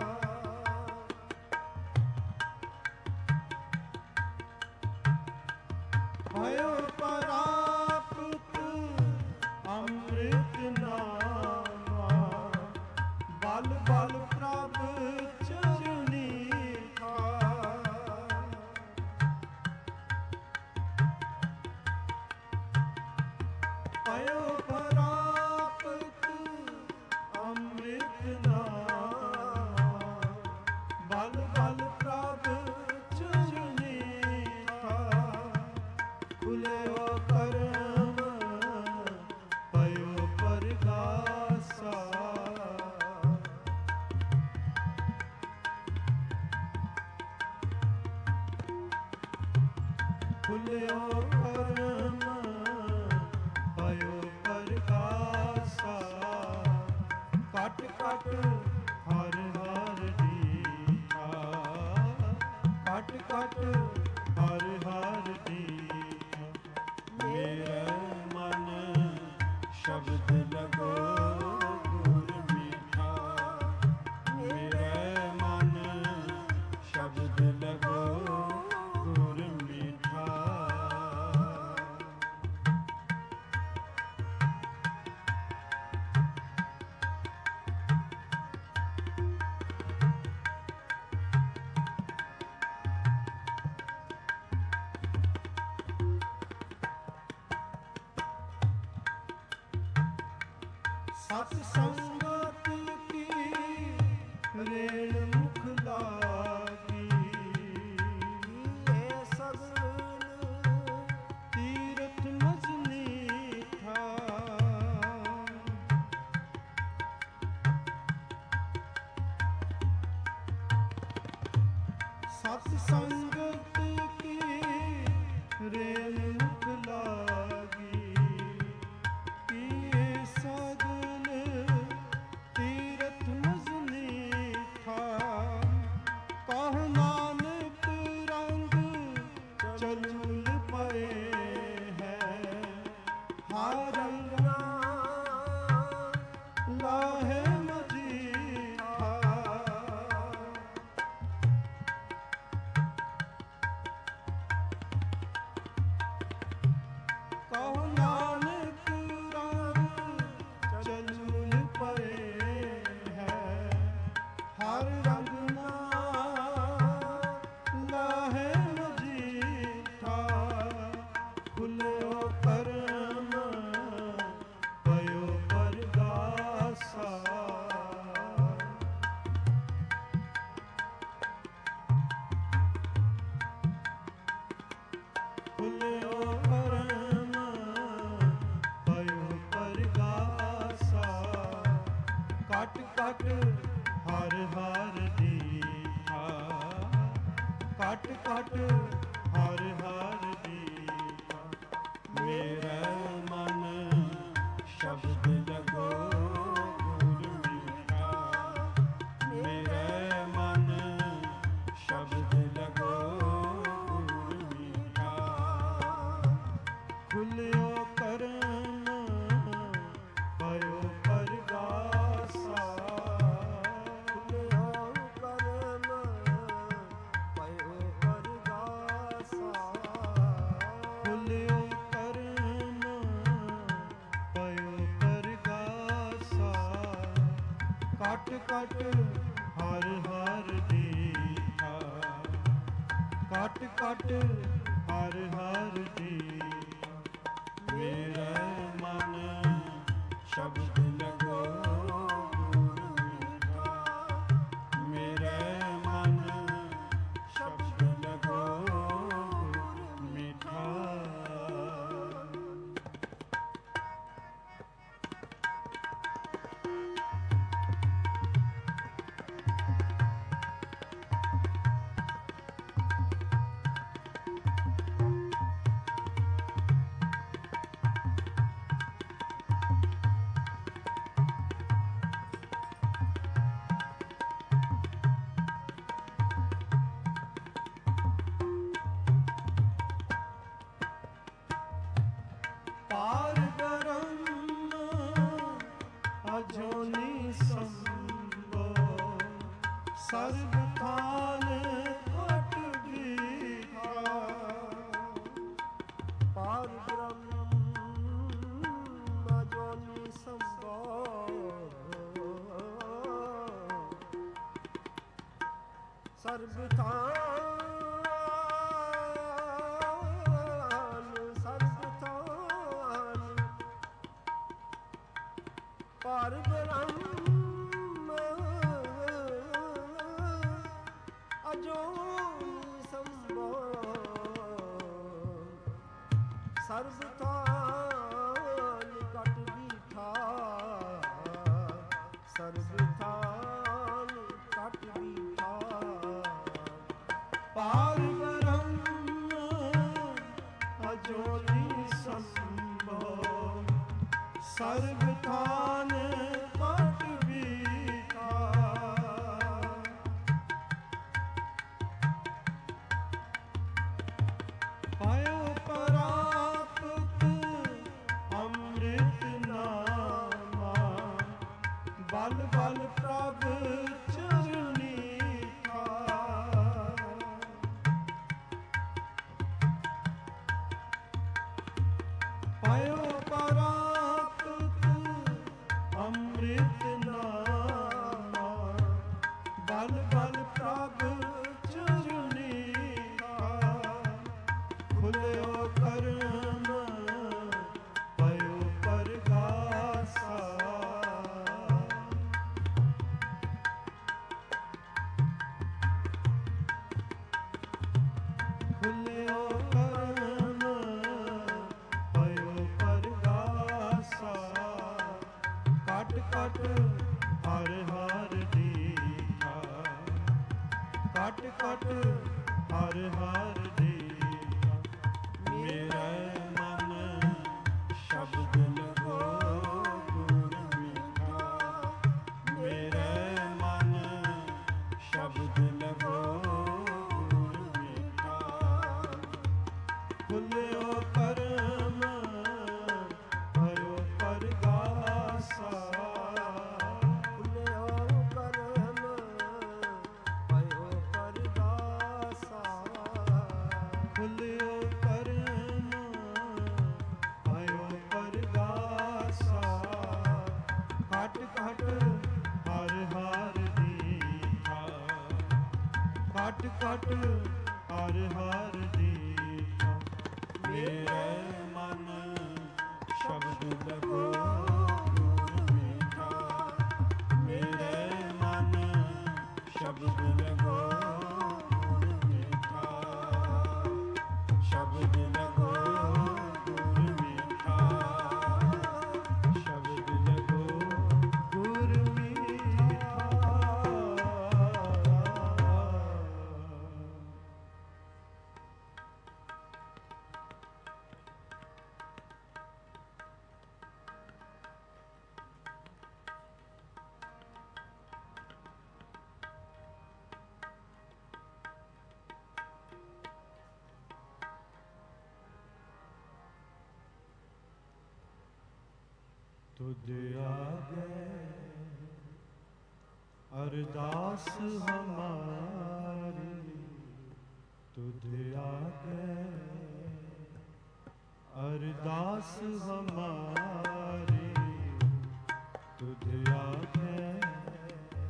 S1: भयो पराप्त अमृत नामा बल बल प्रभ चरनी था भयो पराप्त अमृत नामा बल बल प्रभ चरनी था ਖੁੱਲਿਓ ਕਰਮ ਪਇਓ ਪਰਗਾਸਾ ਖੁੱਲਿਓ ਕਰਮ ਪਇਓ ਪਰਗਾਸਾ ਘਟ ਘਟ ਹਰ ਹਰ ਡੀਠਾ ਘਟ ਘਟ ਹਰ ਹਰ ਡੀਠਾ ਮੇਰੇ ਮਨ ਸ਼ਬਦ ਲਗੋ ਗੁਰ ਮੀਠਾ ਮੇਰੇ ਮਨ ਸ਼ਬਦ ਲਗੋ ਗੁਰ ਮੀਠਾ ਸਤ ਸੰਗਤ ਕੀ ਰੇਣ ਮੁਖ ਲਾਗੀ ਇਹ ਸਗਨ ਤੀਰਥ ਮਜਨੀ ਥਾ ਸਤ ਸੰਗਤ ਕੀ ਰੇਣ ਮੁਖ ਲਾਗੀ ਸਗਨ ਤੀਰਥ ਮਜਨੀ ਥਾ ਕਹੁ ਨਾਨਕ ਰੰਗ ਚਲੁਲ ਪਏ ਹੈ ਹਰ ਰੰਗਨਾ ਲਾਹੇ ਮਜੀਠਾ ਕਹੁ ਨਾਨਕ ਚਲੁਲ ਪਏ ਹੈ ਹਰ ਰੰਗਨਾ ਲਾਹੇ ਮਜੀਠਾ ਖੁੱਲਿਓ ਕਰਮ ਪਇਓ ਪਰਗਾਸਾ ਖੁੱਲਿਓ ਕਰਮ ਪਇਓ ਪਰਗਾਸਾ ਘਟ ਘਟ ਹਰ ਹਰ ਡੀਠਾ ਘਟ ਘਟ ਹਰ ਹਰ ਡੀਠਾ ਮੇਰੇ ਮਨ ਸ਼ਬਦ ਲਗੋ ਗੁਰ ਮੀਠਾ ਮੇਰੇ ਮਨ ਸ਼ਬਦ ਲਗੋ ਗੁਰ ਮੀਠਾ ਖੁੱਲਿਓ ਕਰਮ ਕਟ ਕਟ ਹਰ ਹਰ ਦੀਠਾ, ਕਟ ਕਟ ਹਰ ਹਰ ਦੀਠਾ। ਮੇਰਾ ਮਨ ਸ਼ਬਦ ਲਗੋ ਗੁਰ ਮੀਠਾ, ਮੇਰੇ ਮਨ ਸ਼ਬਦ ਲਗੋ ਗੁਰ ਮੀਠਾ। ਪਾਰ ਬ੍ਰਹਮ ਅਜੋਨੀ ਸੰਭੋ, ਸਰਬ ਥਾਨ ਘਟ ਦੀਠਾ।
S2: ਪਾਰ ਬ੍ਰਹਮ ਅਜੋਨੀ ਸੰਭੋ, ਸਰਬ ਥਾਨ ਪਾਰ ਬ੍ਰਹਮ ਅਜੋਨੀ ਸੰਭੋ, ਸਰਬ ਥਾਨ ਘਟ ਦੀਠਾ, ਸਰਬ ਥਾਨ ਘਟ ਦੀਠਾ।
S1: ਪਾਰ ਬ੍ਰਹਮ ਅਜੋਨੀ ਸੰਭੋ, ਸਰਬ ਥਾਨ ਘਟ ਦੀਠਾ। ਪਾਇਓ ਪ੍ਰਾਪਤ ਅੰਮ੍ਰਿਤ ਨਾਮਾ, ਬਲ ਬਲ ਪ੍ਰਭ ਚਰਨੀ ਥਾ। ਪਾਇਓ ਪ੍ਰਾਪਤ ਅੰਮ੍ਰਿਤ ਨਾਮਾ, ਬਲ ਬਲ ਪ੍ਰਭ ਚਰਨੀ ਥਾ। ਖੁੱਲਿਓ ਕਰਮ ਪਇਓ ਪਰਗਾਸਾ, ਖੁੱਲਿਓ ਕਰਮ ਪਇਓ ਪਰਗਾਸਾ। ਕਟ ਕਟ ਹਰ ਹਰ ਦੀਠਾ, ਕਟ ਕਟ ਹਰ ਹਰ ਦੀਠਾ। ਮੇਰਾ ਮਨ ਸ਼ਬਦ ਲਗੋ ਗੁਰ ਮੀਠਾ, ਮੇਰੇ ਮਨ ਸ਼ਬਦ ਲਗੋ ਗੁਰ ਮੀਠਾ। ਖੁੱਲਿਓ ਕਰਮ ਭਇਓ ਪਰਗਾਸਾ,
S2: ਖੁੱਲਿਓ ਕਰਮ ਪਇਓ ਪਰਗਾਸਾ।
S1: ਖੁੱਲਿਓ ਕਰਮ ਭਇਓ ਪਰਗਾਸਾ। ਘਟ ਘਟ ਹਰ ਹਰ ਦੀਠਾ, ਘਟ ਘਟ ਹਰ ਹਰ ਦੀਠਾ। ਮੇਰੇ ਮਨ ਸ਼ਬਦ ਲਗੋ ਗੁਰ ਮੀਠਾ, ਮੇਰੇ ਮਨ ਸ਼ਬਦ ਲਗੋ ਗੁਰ ਮੀਠਾ, ਸ਼ਬਦ ਲਗੋ ਗੁਰ ਮੀਠਾ, ਸ਼ਬਦ ਲਗੋ ਗੁਰ ਮੀਠਾ। ਤੁਧ ਆਗੇ ਅਰਦਾਸ ਹਮਾਰੀ, ਤੁਧ ਆਗੇ ਅਰਦਾਸ ਹਮਾਰੀ, ਤੁਧ ਆਗੇ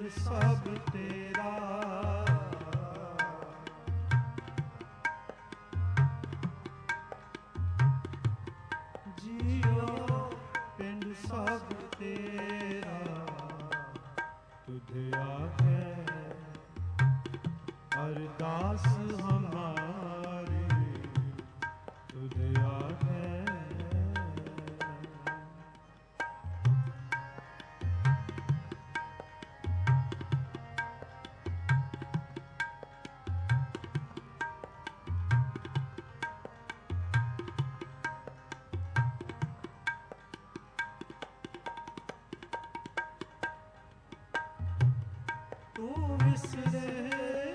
S1: ਸਭ ਤੇਰਾ। ਜੀਓ ਪਿੰਡ ਸਭ ਤੇਰਾ, ਤੁਧ ਆਖੈ ਅਰਦਾਸ ਹਮਾਰੀ, ਤੁਧ ਆਖੈ। ਤੂੰ ਵਿਸਰੇ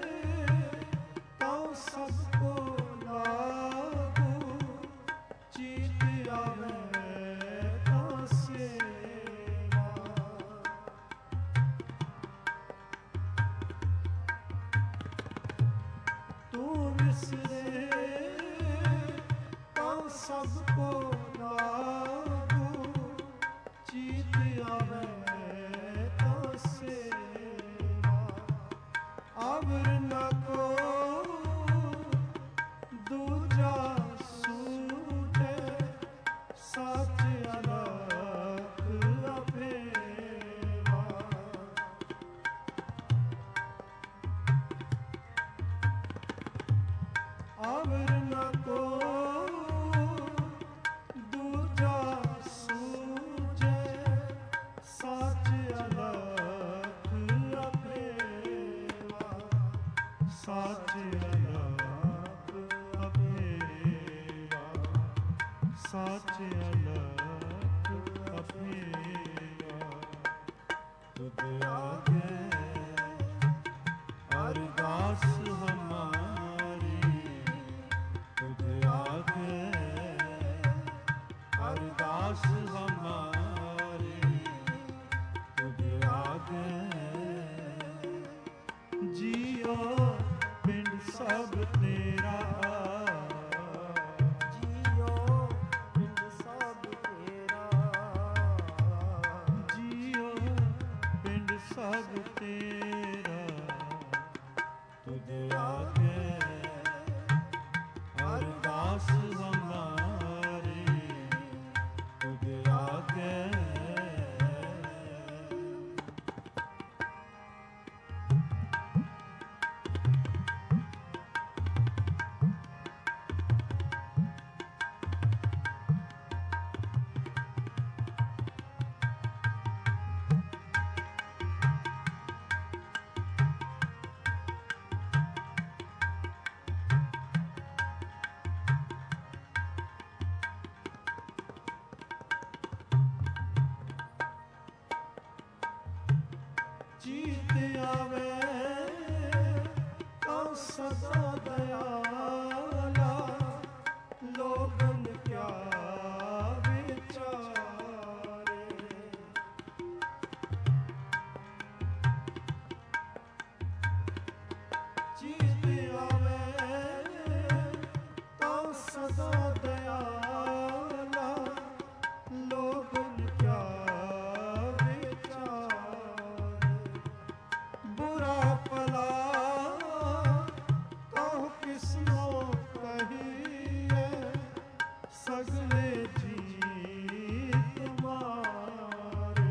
S1: ਤਾਂ ਸਭ ਕੋ ਲਾਗੂ, ਚੀਤ ਆਵੇ ਤਾਂ ਸੇਵਾ। ਤੂੰ ਵਿਸਰੇ ਤਾਂ ਸਭ ਕੋ ਲਾਗੂ, ਚੀਤ ਆਵੇ ਤਾਂ ਸੇਵਾ। ਅਵਰ ਨ ਕੋ ਦੂਜਾ ਸੂਝੇ, ਸੱਚ ਅਲਖ ਅਭੇਵਾ। ਅਵਰ ਨ ਕੋ ਦੂਜਾ ਸੂਝੇ, ਸੱਚ ਅਲਖ ਅਭੇਵਾ। ਸੱਚ ਅਲਖ ਅਭੇਵਾ, ਸੱਚ ਅਲਖ ਅਭੇਵਾ। ਤੁਧ ਆਗੇ ਅਰਦਾਸ ਹਮਾਰੀ, ਤੁਧ ਆਗੇ ਅਰਦਾਸ ਹਮਾਰੀ, ਤੁਧ ਆਗੇ। ਜੀਓ ਪਿੰਡ ਸਭ ਤੇਰਾ,
S2: ਜੀਓ ਪਿੰਡ ਸਭ ਤੇਰਾ।
S1: ਜੀਓ ਪਿੰਡ ਸਭ ਤੇਰਾ, ਤੁਧ ਆਗੇ ਅਰਦਾਸ ਹਮਾਰੀ, ਤੁਧ ਆਗੇ। ਚੀਤ ਆਵੇ ਤਾਂ ਸਦਾ ਦਇਆਲਾ, ਲੋਗਨ ਕਿਆ ਵਿਚਾਰੇ। ਚੀਤ ਆਵੇ ਤਾਂ ਸਦਾ ਦਇਆਲਾ, ਲੋਗਨ ਕਿਆ ਬੁਰਾ ਭਲਾ ਕਹੋ ਕਿਸਨੋ ਕਹੀਏ, ਸਗਲੇ ਜੀ ਤੁਮਾਰੇ।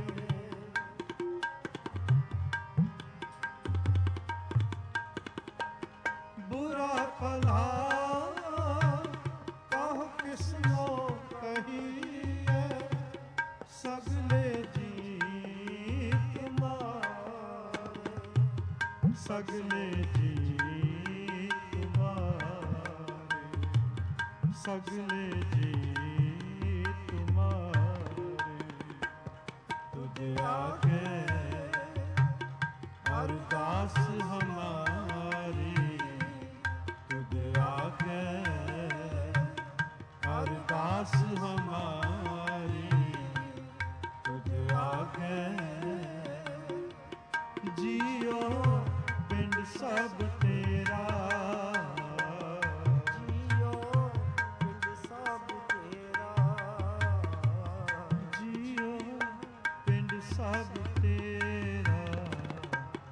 S1: ਬੁਰਾ ਭਲਾ ਕਹੋ ਕਿਸਨੋ ਕਹੀਏ, ਸਗਲੇ ਜੀ ਤੁਮਾਰੇ। ਸਗਲੇ ਜੀ ਤੁਮਾਰੇ, ਸਗਲੇ ਜੀ ਤੁਮਾਰੇ। ਤੁਧ ਆਗੇ ਅਰਦਾਸ ਹਮਾਰੀ, ਤੁਧ ਆਗੇ ਅਰਦਾਸ ਹਮਾਰੀ, ਤੁਧ ਆਗੇ। ਜੀਓ ਪਿੰਡ ਸਭ ਤੇਰਾ,
S2: ਜੀਓ ਪਿੰਡ ਸਭ ਤੇਰਾ।
S1: ਜੀਓ ਪਿੰਡ ਸਭ ਤੇਰਾ,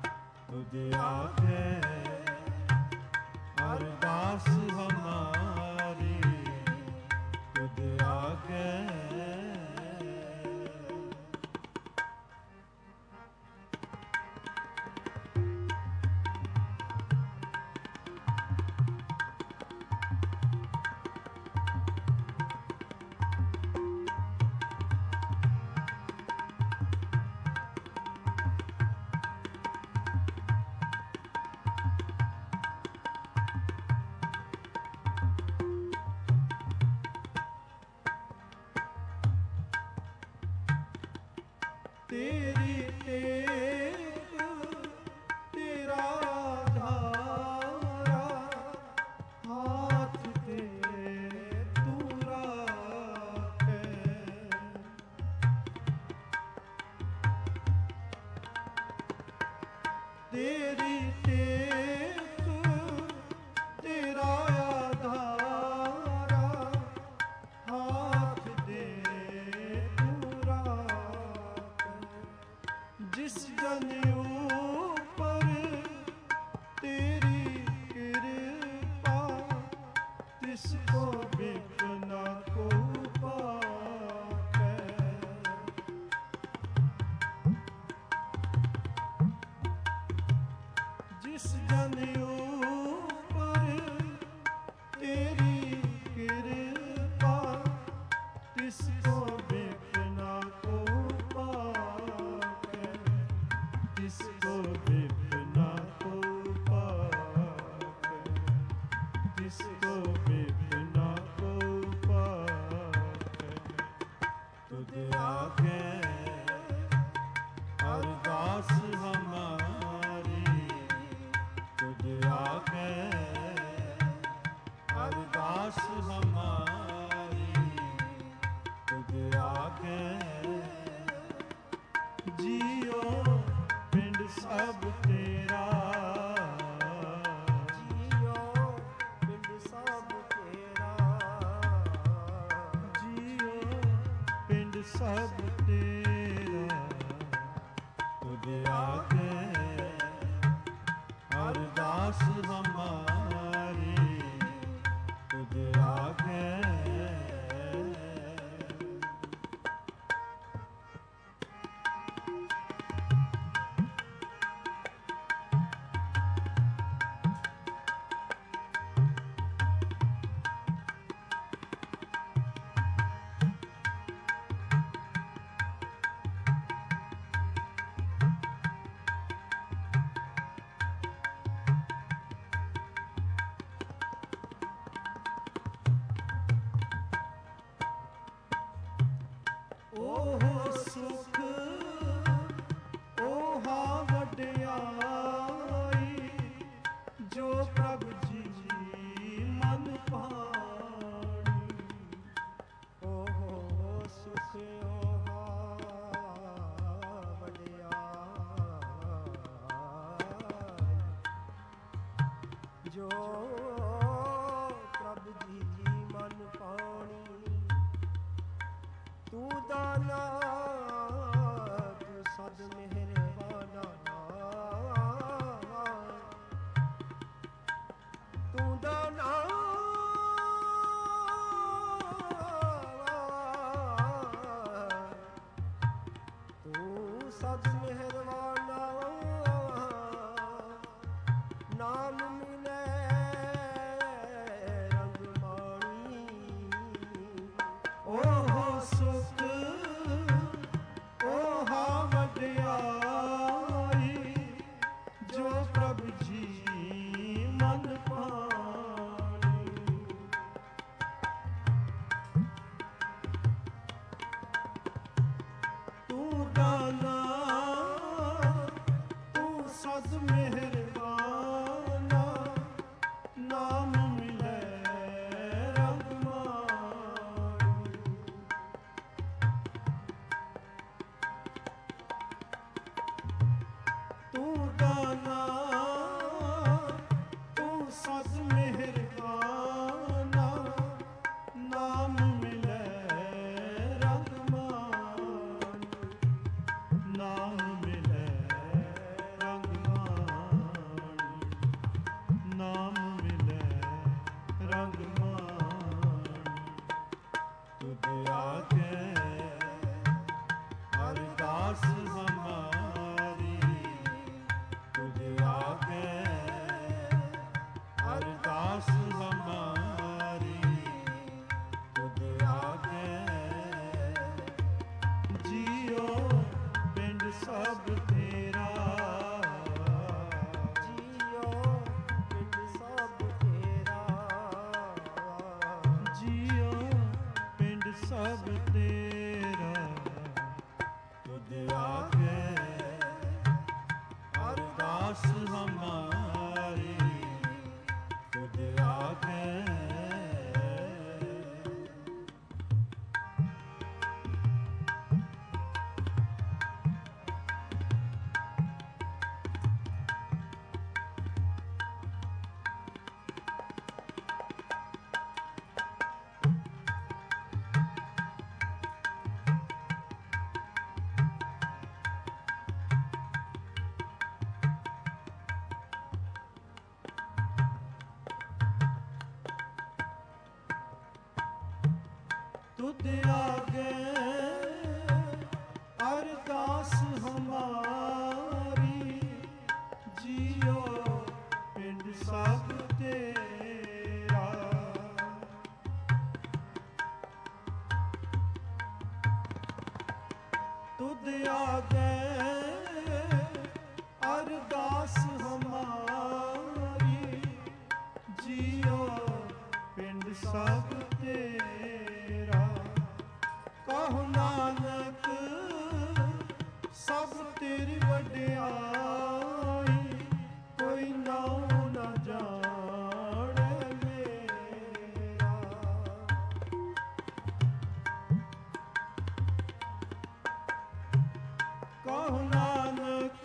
S1: ਤੇਰੀ ਟੇਕ ਤੇਰਾ ਆਧਾਰਾ, ਹਾਥ ਦੇ ਤੂੰ ਰਾਖ। ਜਿਸ ਜਨ ਉਪਰ ਤੇਰੀ ਕਿਰਪਾ, ਤਿਸ ਕੋ ਬਿਪਨਾ ਕੋ ਪਾਵੈ। ਜਿਸ ਜਨ ਉਪਰ ਤੇਰੀ ਕਿਰਪਾ, ਤਿਸ ਕੋ ਬਿਪਨਾ ਕੋ ਪਾਵੈ। ਤਿਸ ਕੋ ਬਿਪਨਾ ਕੋ ਪਾਵੈ। ਤਿਸ ਕੋ ਬਿਪਨਾ ਕੋ ਪਾਵੈ। ਤੁਧ ਆਗੇ ਅਰਦਾਸ ਹਮਾਰੀ, ਤੁਧ ਆਗੇ ਅਰਦਾਸ ਹਮਾਰੀ, ਤੁਧ ਆਗੇ। ਜੀਓ ਪਿੰਡ ਸਭ ਤੇਰਾ,
S2: ਜੀਓ ਪਿੰਡ ਸਭ ਤੇਰਾ,
S1: ਜੀਓ ਪਿੰਡ ਸਭ ਤੇਰਾ। ਤੁਧ ਆਗੇ ਅਰਦਾਸ ਹਮਾਰੀ, ਤੁਧ ਆਗੇ। ਓਹ ਸੁਖ ਓਹਾ ਵਡਿਆਈ, ਜੋ ਪ੍ਰਭ ਜੀ ਮਨ ਭਾਣੀ।
S2: ਓਹੋ ਸੁਖ ਓਹਾ ਵਡਿਆਈ, ਜੋ ਪ੍ਰਭ ਜੀ ਮਨ ਪਾਣੀ। ਤੂੰ ਦਾਨਾ ਤੂੰ ਸਦ ਮਿਹਰਬਾਨਾ, ਤੂੰ ਦਾਨਾ ਤੂੰ ਸਦ ਮਿਹਰਬਾਨਾ। ਨਾਮ ਮਿਲੇ ਰੰਗ ਮਾਣੀ।
S1: ਓਹ ਸੁਖ ਓਹਾ ਵਡਿਆਈ, ਜੋ ਪ੍ਰਭ ਜੀ ਮਨ ਭਾਣੀ। ਤੂੰ ਦਾਨਾ ਤੂੰ ਸਦ ਮਿਹਰਬਾਨਾ, ਨਾਮ ਮਿਲੇ ਰੰਗ ਮਾਣੀ। ਤੂੰ ਦਾਨਾ ਤੂੰ ਸਦ ਮਿਹਰਬਾਨਾ, ਨਾਮ ਮਿਲੇ ਰੰਗ ਮਾਣੀ। ਨਾਮ ਮਿਲੇ ਰੰਗ ਮਾਣੀ, ਨਾਮ ਮਿਲੇ ਰੰਗ ਮਾਣੀ। ਤੁਧ ਆਗੇ ਅਰਦਾਸ ਹਮਾਰੀ, ਤੁਧ ਆਗੇ ਅਰਦਾਸ ਹਮਾਰੀ, ਤੁਧ ਤੁਧ ਆਗੇ ਅਰਦਾਸ ਹਮਾਰੀ, ਜੀਓ ਪਿੰਡ ਸਭ ਤੇਰਾ। ਤੁਧ ਆਗੇ ਅਰਦਾਸ ਹਮਾਰੀ, ਜੀਓ ਪਿੰਡ ਸਭ ਤੇਰਾ। ਕਹੋ ਨਾਨਕ ਸਭ ਤੇਰੀ ਵਡਿਆਈ, ਕੋਈ ਨਾਉ ਨਾ ਜਾਣੈ ਮੇਰਾ। ਕਹੋ ਨਾਨਕ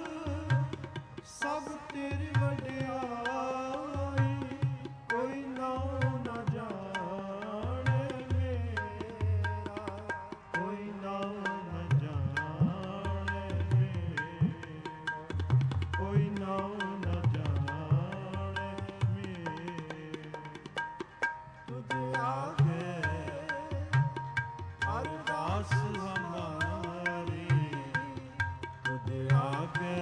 S1: ਸਭ ਤੇਰੀ ਵਡਿਆਈ, ਕੋਈ ਨਾਉ ਨਾ ਜਾਣੈ ਮੇਰਾ। ਕੋਈ ਨਾਉ ਨਾ ਜਾਣੈ ਮੇਰਾ, ਕੋਈ ਨਾਉ ਨਾ ਜਾਣੈ ਮੇਰਾ। ਤੁਧ ਆਗੇ ਅਰਦਾਸ ਹਮਾਰੀ, ਤੁਧ ਆਗੇ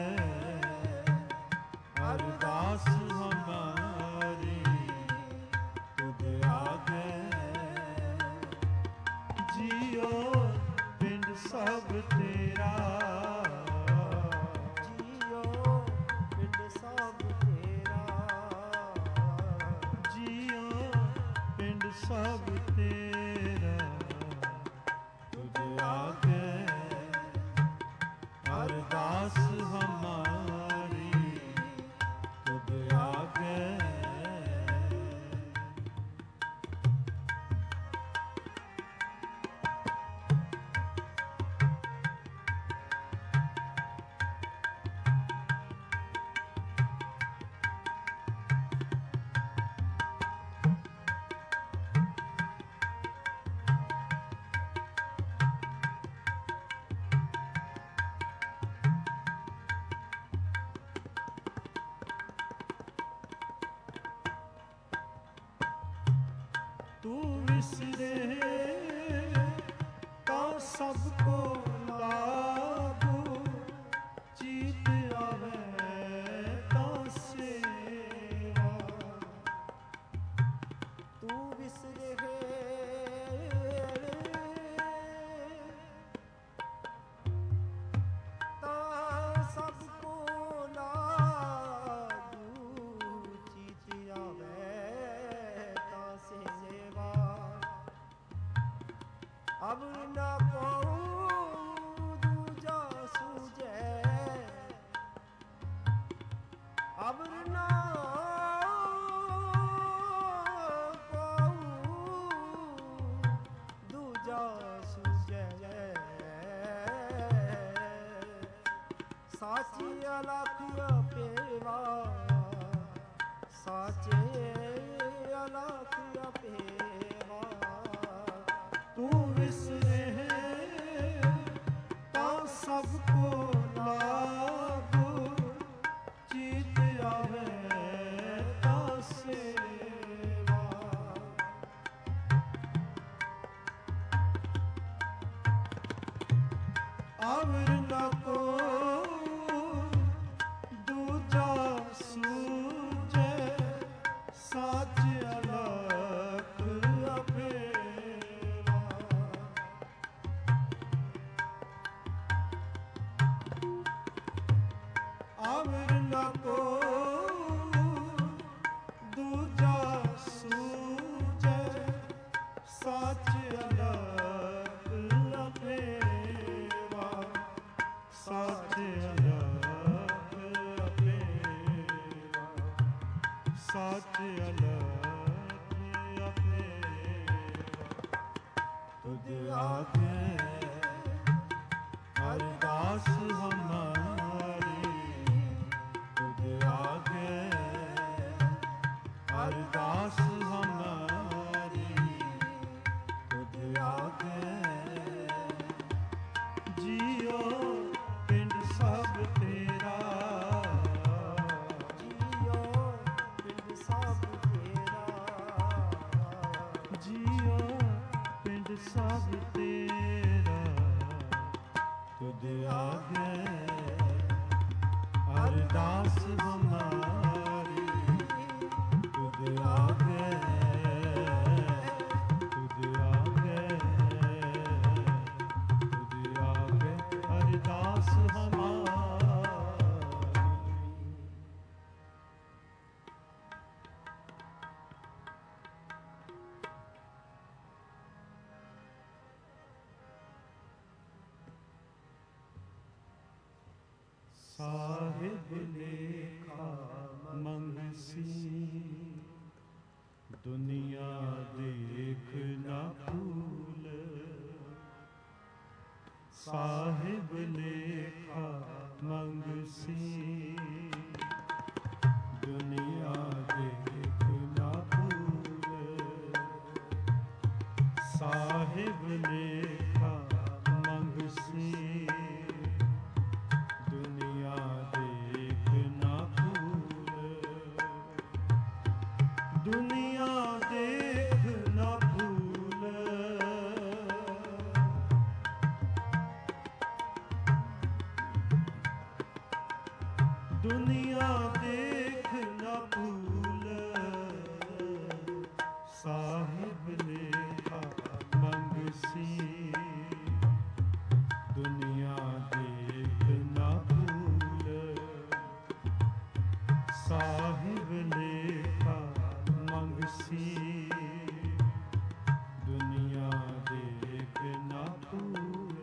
S1: ਅਰਦਾਸ ਹਮਾਰੀ, ਤੁਧ ਆਗੇ ਜੀਓ ਪਿੰਡ ਸਭ ਤੇਰਾ। ਜੀਓ ਪਿੰਡ ਸਭ ਤੇਰਾ, ਜੀਓ ਪਿੰਡ ਸਭ ਤੇਰਾ। ਤੁਧ ਆਗੇ ਅਰਦਾਸ ਹਮਾਰੀ, ਤੁਧ ਆਗੇ। ਤੂੰ ਵਿਸਰੇ ਤਾਂ ਸਭ ਕੋ ਲਾਗੂ, ਚੀਤ ਆਵੇ ਤਾਂ ਸੇਵਾ। ਤੂੰ ਵਿਸਰੇ ਤਾਂ ਸਭ ਕੋ ਲਾਗੂ, ਚੀਤ ਆਵੇ ਤਾਂ ਸੇਵਾ। ਅਬ ਨਾ ਕੋ ਦੂਜਾ ਸੂਝੈ, ਅਬ ਨਾ ਕੋ ਦੂਜਾ ਸੂਝੈ। ਸਾਚੀ ਅਲਖ ਅਪੇਵਾ, ਸਾਚੇ ਅਲਖ ਅਪੇਵਾ। ਤੂੰ ਵਿਸਰੇ ਤਾਂ ਸਭ ਕੋ ਲਾਗੂ, ਚੀਤ ਆਵੇ ਤਾਂ ਸੇਵਾ। ਅਵਰ ਨ ਕੋ ਦੂਜਾ ਸੂਝੈ, ਸਾਚ ਅਲਖ ਅਪੇਵਾ। ਅਵਰ ਨ ਕੋ ਦੂਜਾ ਸੂਝੈ, ਸਾਚ ਅਲਖ ਅਪੇਵਾ। ਸਾਚ ਅਲਖ ਅਪੇਵਾ, ਸਾਚ ਅਲਖ ਅਪੇਵਾ। ਤੁਧ ਆਗੇ ਅਰਦਾਸ ਹਮਾਰੀ, ਤੁਧ ਆਗੇ ਅਰਦਾਸ ਹਮਾਰੀ, ਤੁਧ ਆਗੇ ਜੀਓ ਪਿੰਡ ਸਭ ਤੇਰਾ। ਜੀਓ ਪਿੰਡ ਸਭ ਤੇਰਾ, ਜੀਓ ਪਿੰਡ ਸਭ ਤੇਰਾ ਤੁਧ ਆਗੇ ਅਰਦਾਸ ਹਮਾਰੀ ਤੁਧ ਆਗੇ ਤੁਧ ਆਗੇ ਤੁਧ ਆਗੇ ਅਰਦਾਸ ਹਮਾਰੀ। ਸਾਹਿਬ ਲੇਖਾ ਮੰਗਸੀ ਦੁਨੀਆ ਦੇਖ ਨਾ ਭੂਲ। ਸਾਹਿਬ ਲੇਖਾ ਮੰਗਸੀ ਦੁਨੀਆ ਦੇਖ ਨਾ ਭੂਲ। ਸਾਹਿਬ ਲੇਖਾ ਮੰਗਸੀ ਦੁਨੀਆ ਦੇਖ ਨਾ ਭੂਲ। ਦੁਨੀਆ ਦੇਖ ਨਾ ਭੂਲ। ਦੁਨੀਆ ਦੇਖ ਨਾ ਭੂਲ। ਸਾਹਿਬ ਲੇਖਾ ਮੰਗਸੀ ਦੁਨੀਆ ਦੇਖ ਨਾ ਭੂਲ। ਸਾਹਿਬ ਲੇਖਾ ਮੰਗਸੀ ਦੁਨੀਆ ਦੇਖ ਨਾ ਭੂਲ।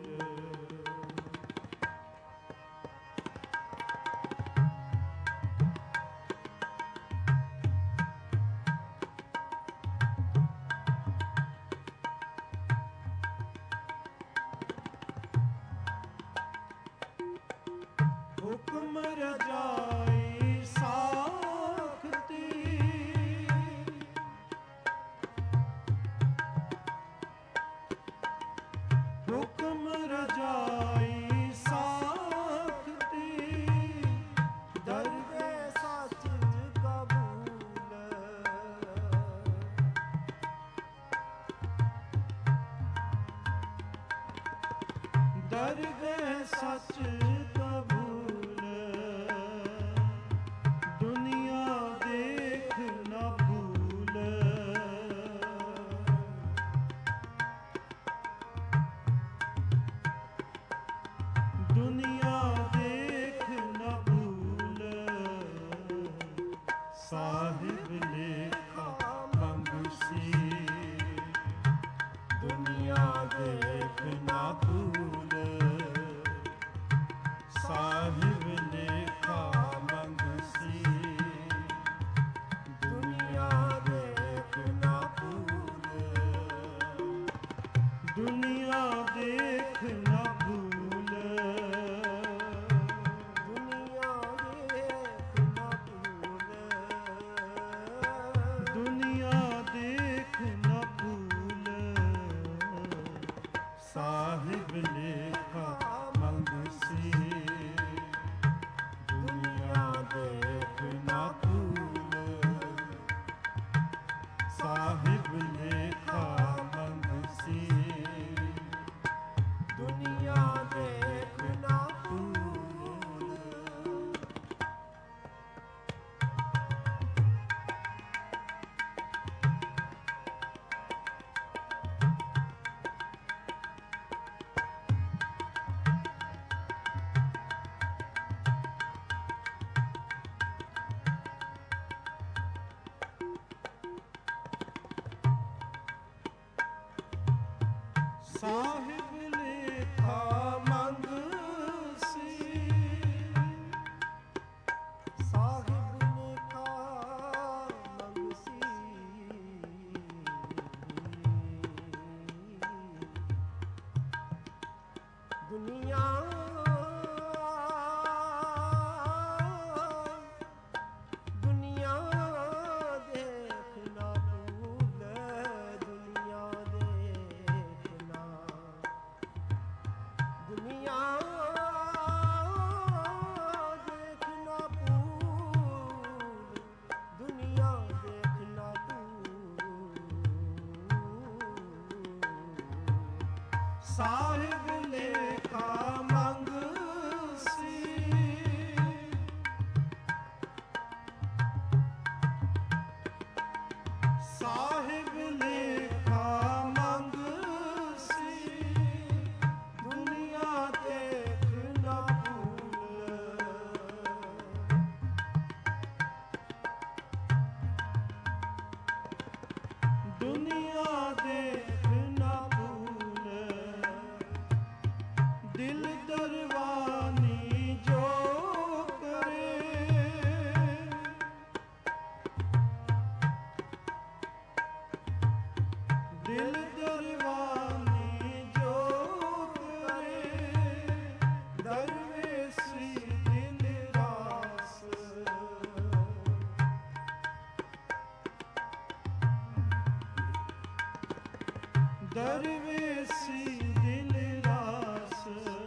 S1: ਹੁਕਮ ਰਜਾਈ ਸਾਖਤੀ ਹੁਕਮ ਰਜਾਈ ਸਾਖਤੀ ਦਰਵੇ ਸੱਚ ਕਬੂਲ। ਦਰਵੇ ਸੱਚ ਕਬੂਲ। ਦੁਨੀਆ ਦੇਖ ਨਾ ਭੂਲ। ਦੁਨੀਆ ਦੇਖ ਨਾ ਭੂਲ। ਸਾਹਿਬ ਲੇਖਾ ਮੰਗਸੀ ਦੁਨੀਆ ਦੇਖ ਨਾ ਭੂਲ। ਸਾਹਿਬ ਲੇਖਾ ਮੰਗਸੀ ਦੁਨੀਆ ਦੇਖ ਨਾ ਭੂਲ। ਦੁਨੀਆ ਦੇਖ ਨਾ ਭੂਲ। ਦੁਨੀਆ ਦੇਖ ਨਾ ਭੂਲ। ਦੁਨੀਆ ਦੇਖ ਨਾ ਭੂਲ। ਸਾਹਿਬ ਲੇਖਾ ਮੰਗਸੀ ਦੁਨੀਆ ਦੇਖ ਨਾ ਭੂਲ। ਸਾਹਿਬ ਲੇਖਾ ਮੰਗਸੀ ਦੁਨੀਆ ਦੇਖ ਨਾ ਭੂਲ। ਸਾਹਿਬ ਲੇਖਾ ਮੰਗਸੀ ਸਾਹਿਬ ਲੇਖਾ ਮੰਗਸੀ ਦੁਨੀਆ ਦੁਨੀਆ ਦੇਖ ਨਾ ਭੂਲ। ਦੁਨੀਆ ਦੇਖ ਨਾ ਦੁਨੀਆ ਦੇਖ ਨਾ ਭੂਲ। ਦੁਨੀਆ ਦੇਖ ਨਾ ਭੂਲ। ਸਾਹਿਬ ਲੇਖਾ ਮੰਗਸੀ ਸਾਹਿਬ ਲੇਖਾ ਮੰਗਸੀ ਦੁਨੀਆ ਦੇਖ ਨਾ ਭੂਲ ਦੁਨੀਆ ਦੇਖ ਨਾ ਭੂਲ ਦਿਲ ਦਰਵਾਨੀ ਜੋ ਕਰੇ ਦਿਲ ਦਰਵਾਨੀ ਜੋ ਕਰੇ ਦਰਵੇਸੀ ਦਿਲ ਰਾਸ ਦਰਵੇਸੀ ਦਿਲ ਰਾਸ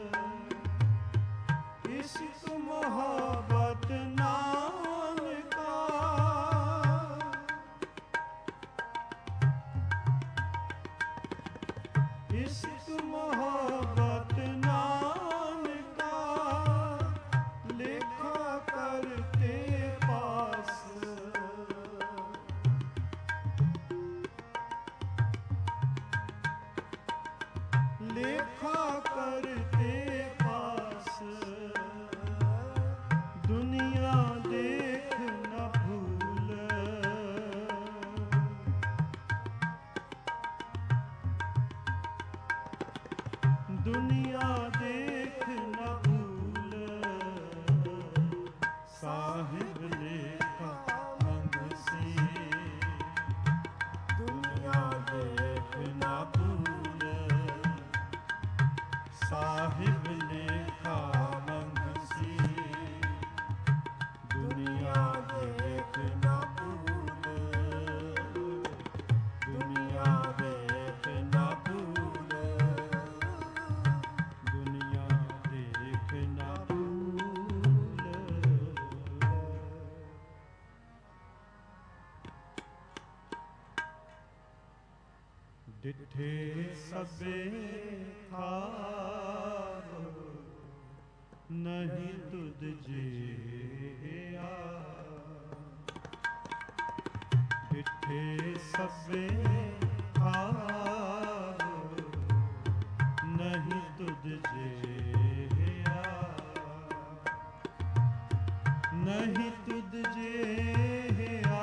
S1: ਇਸ਼ਕ ਮੁਹੱਬਤ ਨਾਨਕਾ ਇਸ਼ਕ ਮੁਹੱਬਤ ਨਾਨਕਾ ਲੇਖਾ ਕਰਤੇ ਪਾਸ ਲੇਖਾ ਕਰਤੇ ਪਾਸ ਦੁਨੀਆ ਦੇਖ ਨਾ ਭੂਲ ਦੁਨੀਆ ਦੇਖ ਨਾ ਭੂਲ ਸਾਹਿਬ ਲੇਖਾ ਮੰਗਸੀ ਦੁਨੀਆ ਦੇਖ ਨਾ ਭੂਲ ਸਾਹਿਬ ਲੇਖਾ ਮੰਗਸੀ ਦੁਨੀਆ ਦੇਖ ਨਾ ਭੂਲ ਦੁਨੀਆ ਦੇਖ ਨਾ ਭੂਲ ਦੁਨੀਆ ਦੇਖ ਨਾ ਭੂਲ ਡਿਠੇ ਸਭੇ ਥਾਵ ਨਹੀਂ ਤੁਧ ਜਿਆ ਡਿਠੇ ਸਭੇ ਥਾਵ ਨਹੀਂ ਤੁਧ ਜਿਆ ਨਹੀਂ ਤੁਧ ਜਿਆ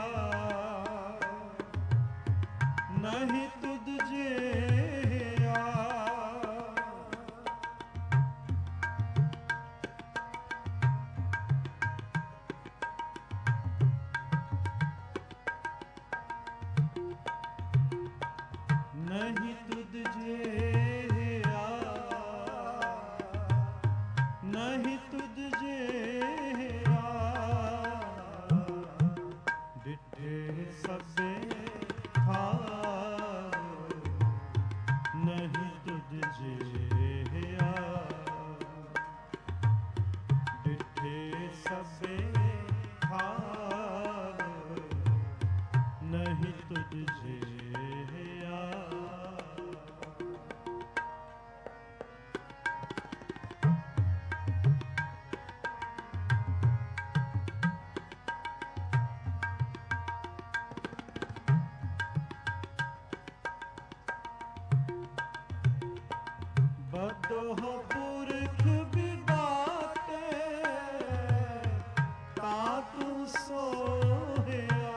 S1: ਨਹੀਂ ਤੁਧ ਜਿਆ ਨਹੀਂ ਤੁਧ ਜਿਆ ਨਹੀਂ ਤੁਧ ਜਿਆ ਡਿਠੇ ਸਭੇ ਥਾਵ ਨਹੀਂ ਤੁਧ ਜਿਆ ਡਿਠੇ ਸਭੇ ਥਾਵ ਨਹੀਂ ਤੁਧ ਜਿਆ ਬਦੋਹ ਪੁਰਖ ਵਿਦਾਤੇ ਤਾ ਤੂੰ ਸੋਹਿਆ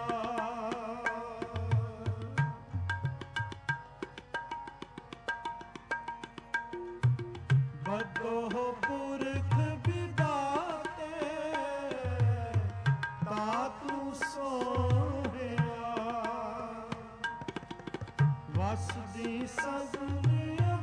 S1: ਬਦੋਹ ਪੁਰਖ ਵਿਦਾਤੇ ਤਾ ਤੂੰ ਸੋਹਿਆ ਵਸਦੀ ਸਗੁਨ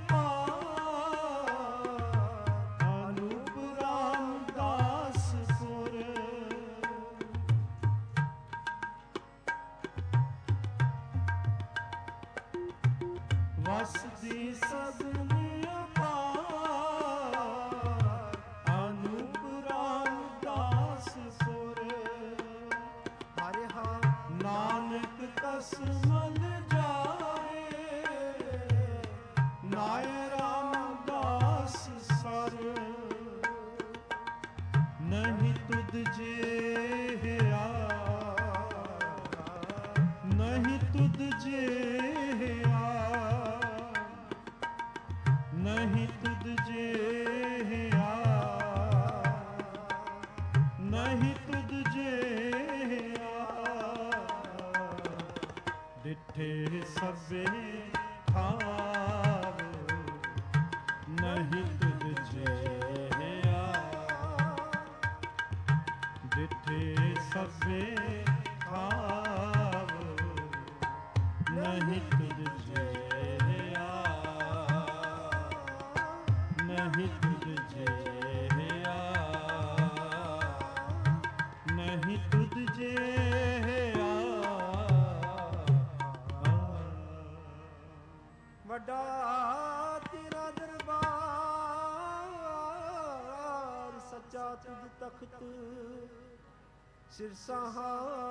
S1: ਵਸਦੀ ਸਗੁਨ ਅਪਾਰ ਅਨੂਪ ਰਾਮਦਾਸ ਸੁਰ ਹਰਿ ਹਾਂ ਨਾਨਕ ਕਸਮਲ ਜਾਏ ਨਾਇ ਰਾਮ ਸਭੇ ਖਾਵ ਨਹੀਂ ਤੁਝ ਜਿਹਾ ਨਹੀਂ ਤੁਝ ਜਿਹਾ ਨਹੀਂ ਤੁਝ ਜਿਹਾ
S2: ਵੱਡਾ ਤੇਰਾ ਦਰਬਾਰ ਸੱਚਾ ਤੁਝ ਤਖਤ ਸਿਰਸਾਹਾ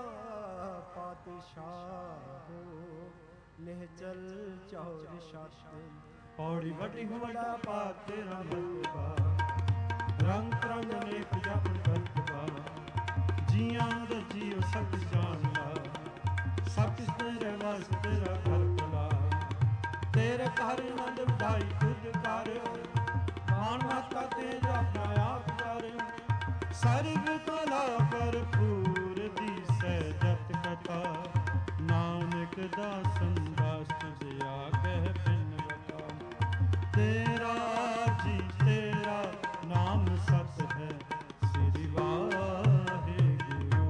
S2: ਪਾਤਸ਼ਾਹ ਨਿਹਚਲ ਚੌਰ ਛੱਤ
S1: ਪੌੜੀ ਵੱਡੀ ਵੱਡਾ ਪਾਰ ਤੇਰਾ ਮਰਤਬਾ ਰੰਗ ਰੰਗ ਨੇਕ ਜਪ ਕਰਤਬਾ ਜੀਆਂ ਦਾ ਜੀਉ ਸਭ ਜਾਣਦਾ ਸਭ ਕਿਸ ਤੇਰੇ ਵਾਸ ਤੇਰਾ ਘਰ ਭਲਾ ਤੇਰੇ ਘਰ ਆਨੰਦ ਵਧਾਈ ਤੁਧ ਕਰ ਮਾਨ ਮਾਤਾ ਤੇ ਆਪਣਾ ਆਪ ਕਰ ਸਰਬ ਕਲਾ ਭਰਪੂਰ ਦੀ ਸਹਿਜਤ ਕਥਾ ਨਾਨਕ ਦਾਸਨ ਦਾਸ ਤੁਝ ਆਗਹਿ ਬਿਨ ਬਤਾ ਤੇਰਾ ਜੀ ਤੇਰਾ ਨਾਮ ਸਤ ਹੈ ਸ੍ਰੀ ਵਾਹਿਗੁਰੂ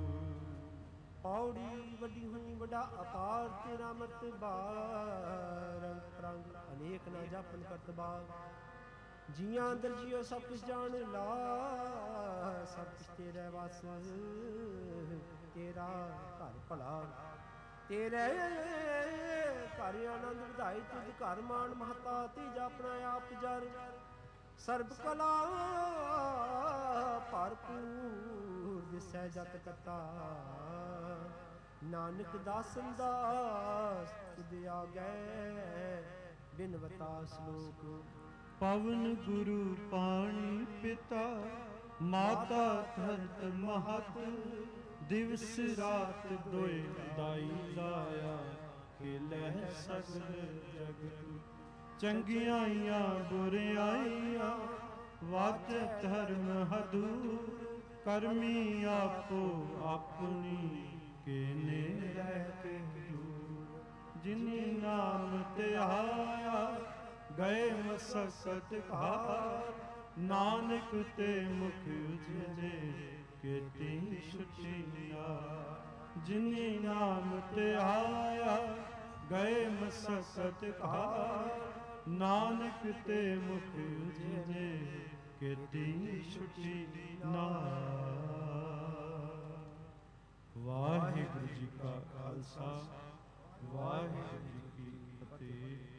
S2: ਪੌੜੀ ਵੱਡੀ ਹੋਈ ਵੱਡਾ ਅਪਾਰ ਤੇਰਾ ਮਰਤਬਾ ਰੰਗ ਰੰਗ ਅਨੇਕ ਨਾ ਜਾਪਨ ਕਰਤਬਾ ਜੀਆਂ ਅੰਦਰ ਜੀਓ ਸਭ ਕੁਛ ਜਾਣ ਲਾ ਸਭ ਕੁਛ ਤੇਰਾ ਵਾਸ ਤੇਰਾ ਘਰ ਭਲਾ ਤੇਰੇ ਘਰ ਆਨੰਦ ਵਧਾਈ ਤੁਝ ਘਰ ਮਾਨ ਮਹਤਾ ਤੀਜਾ ਆਪਣਾ ਆਪ ਜਰ ਸਰਬ ਕਲਾ ਭਰਪੂਰ ਦਿਸੈ ਜਤ ਕਤਾ ਨਾਨਕ ਦਾਸਨ ਦਾਸ ਤੁਧ ਆਗੈ ਬਿਨਵਤਾ ਸ਼ਲੋਕ
S1: ਪਵਨ ਗੁਰੂ ਪਾਣੀ ਪਿਤਾ ਮਾਤਾ ਧਰਤ ਮਹਤ ਦਿਵਸ ਰਾਤ ਦੋਇ ਦਾਈ ਲਾਇਆ ਖੇਲੇ ਸਗਲ ਜਗਤ ਚੰਗਿਆਈਆਂ ਬੁਰਿਆਈਆਂ ਵਾਜ ਧਰਮ ਹਦੂਰ ਕਰਮੀ ਆਪੋ ਆਪਣੀ ਕੇਨੇ ਰਹਿ ਕੇ ਦੂਰ ਜਿਨੀ ਨਾਮ ਤੇ ਆਇਆ ਗਏ ਮਸਕਤ ਘਾਰ ਨਾਨਕ ਤੇ ਮੁਖ ਉਜਲੇ ਕੀਤੀ ਛੁਟੀਆ ਜਿਨੀ ਨਾਮ ਤੇ ਆਇਆ ਗਏ ਮਸਕਤ ਘਾਰ ਨਾਨਕ ਤੇ ਮੁਖ ਉਜਲੇ ਕੀਤੀ ਛੁਟੀਆ ਵਾਹਿਗੁਰੂ ਜੀ ਕਾ ਖਾਲਸਾ ਵਾਹਿਗੁਰੂ ਜੀ ਕੀ ਫਤਿਹ।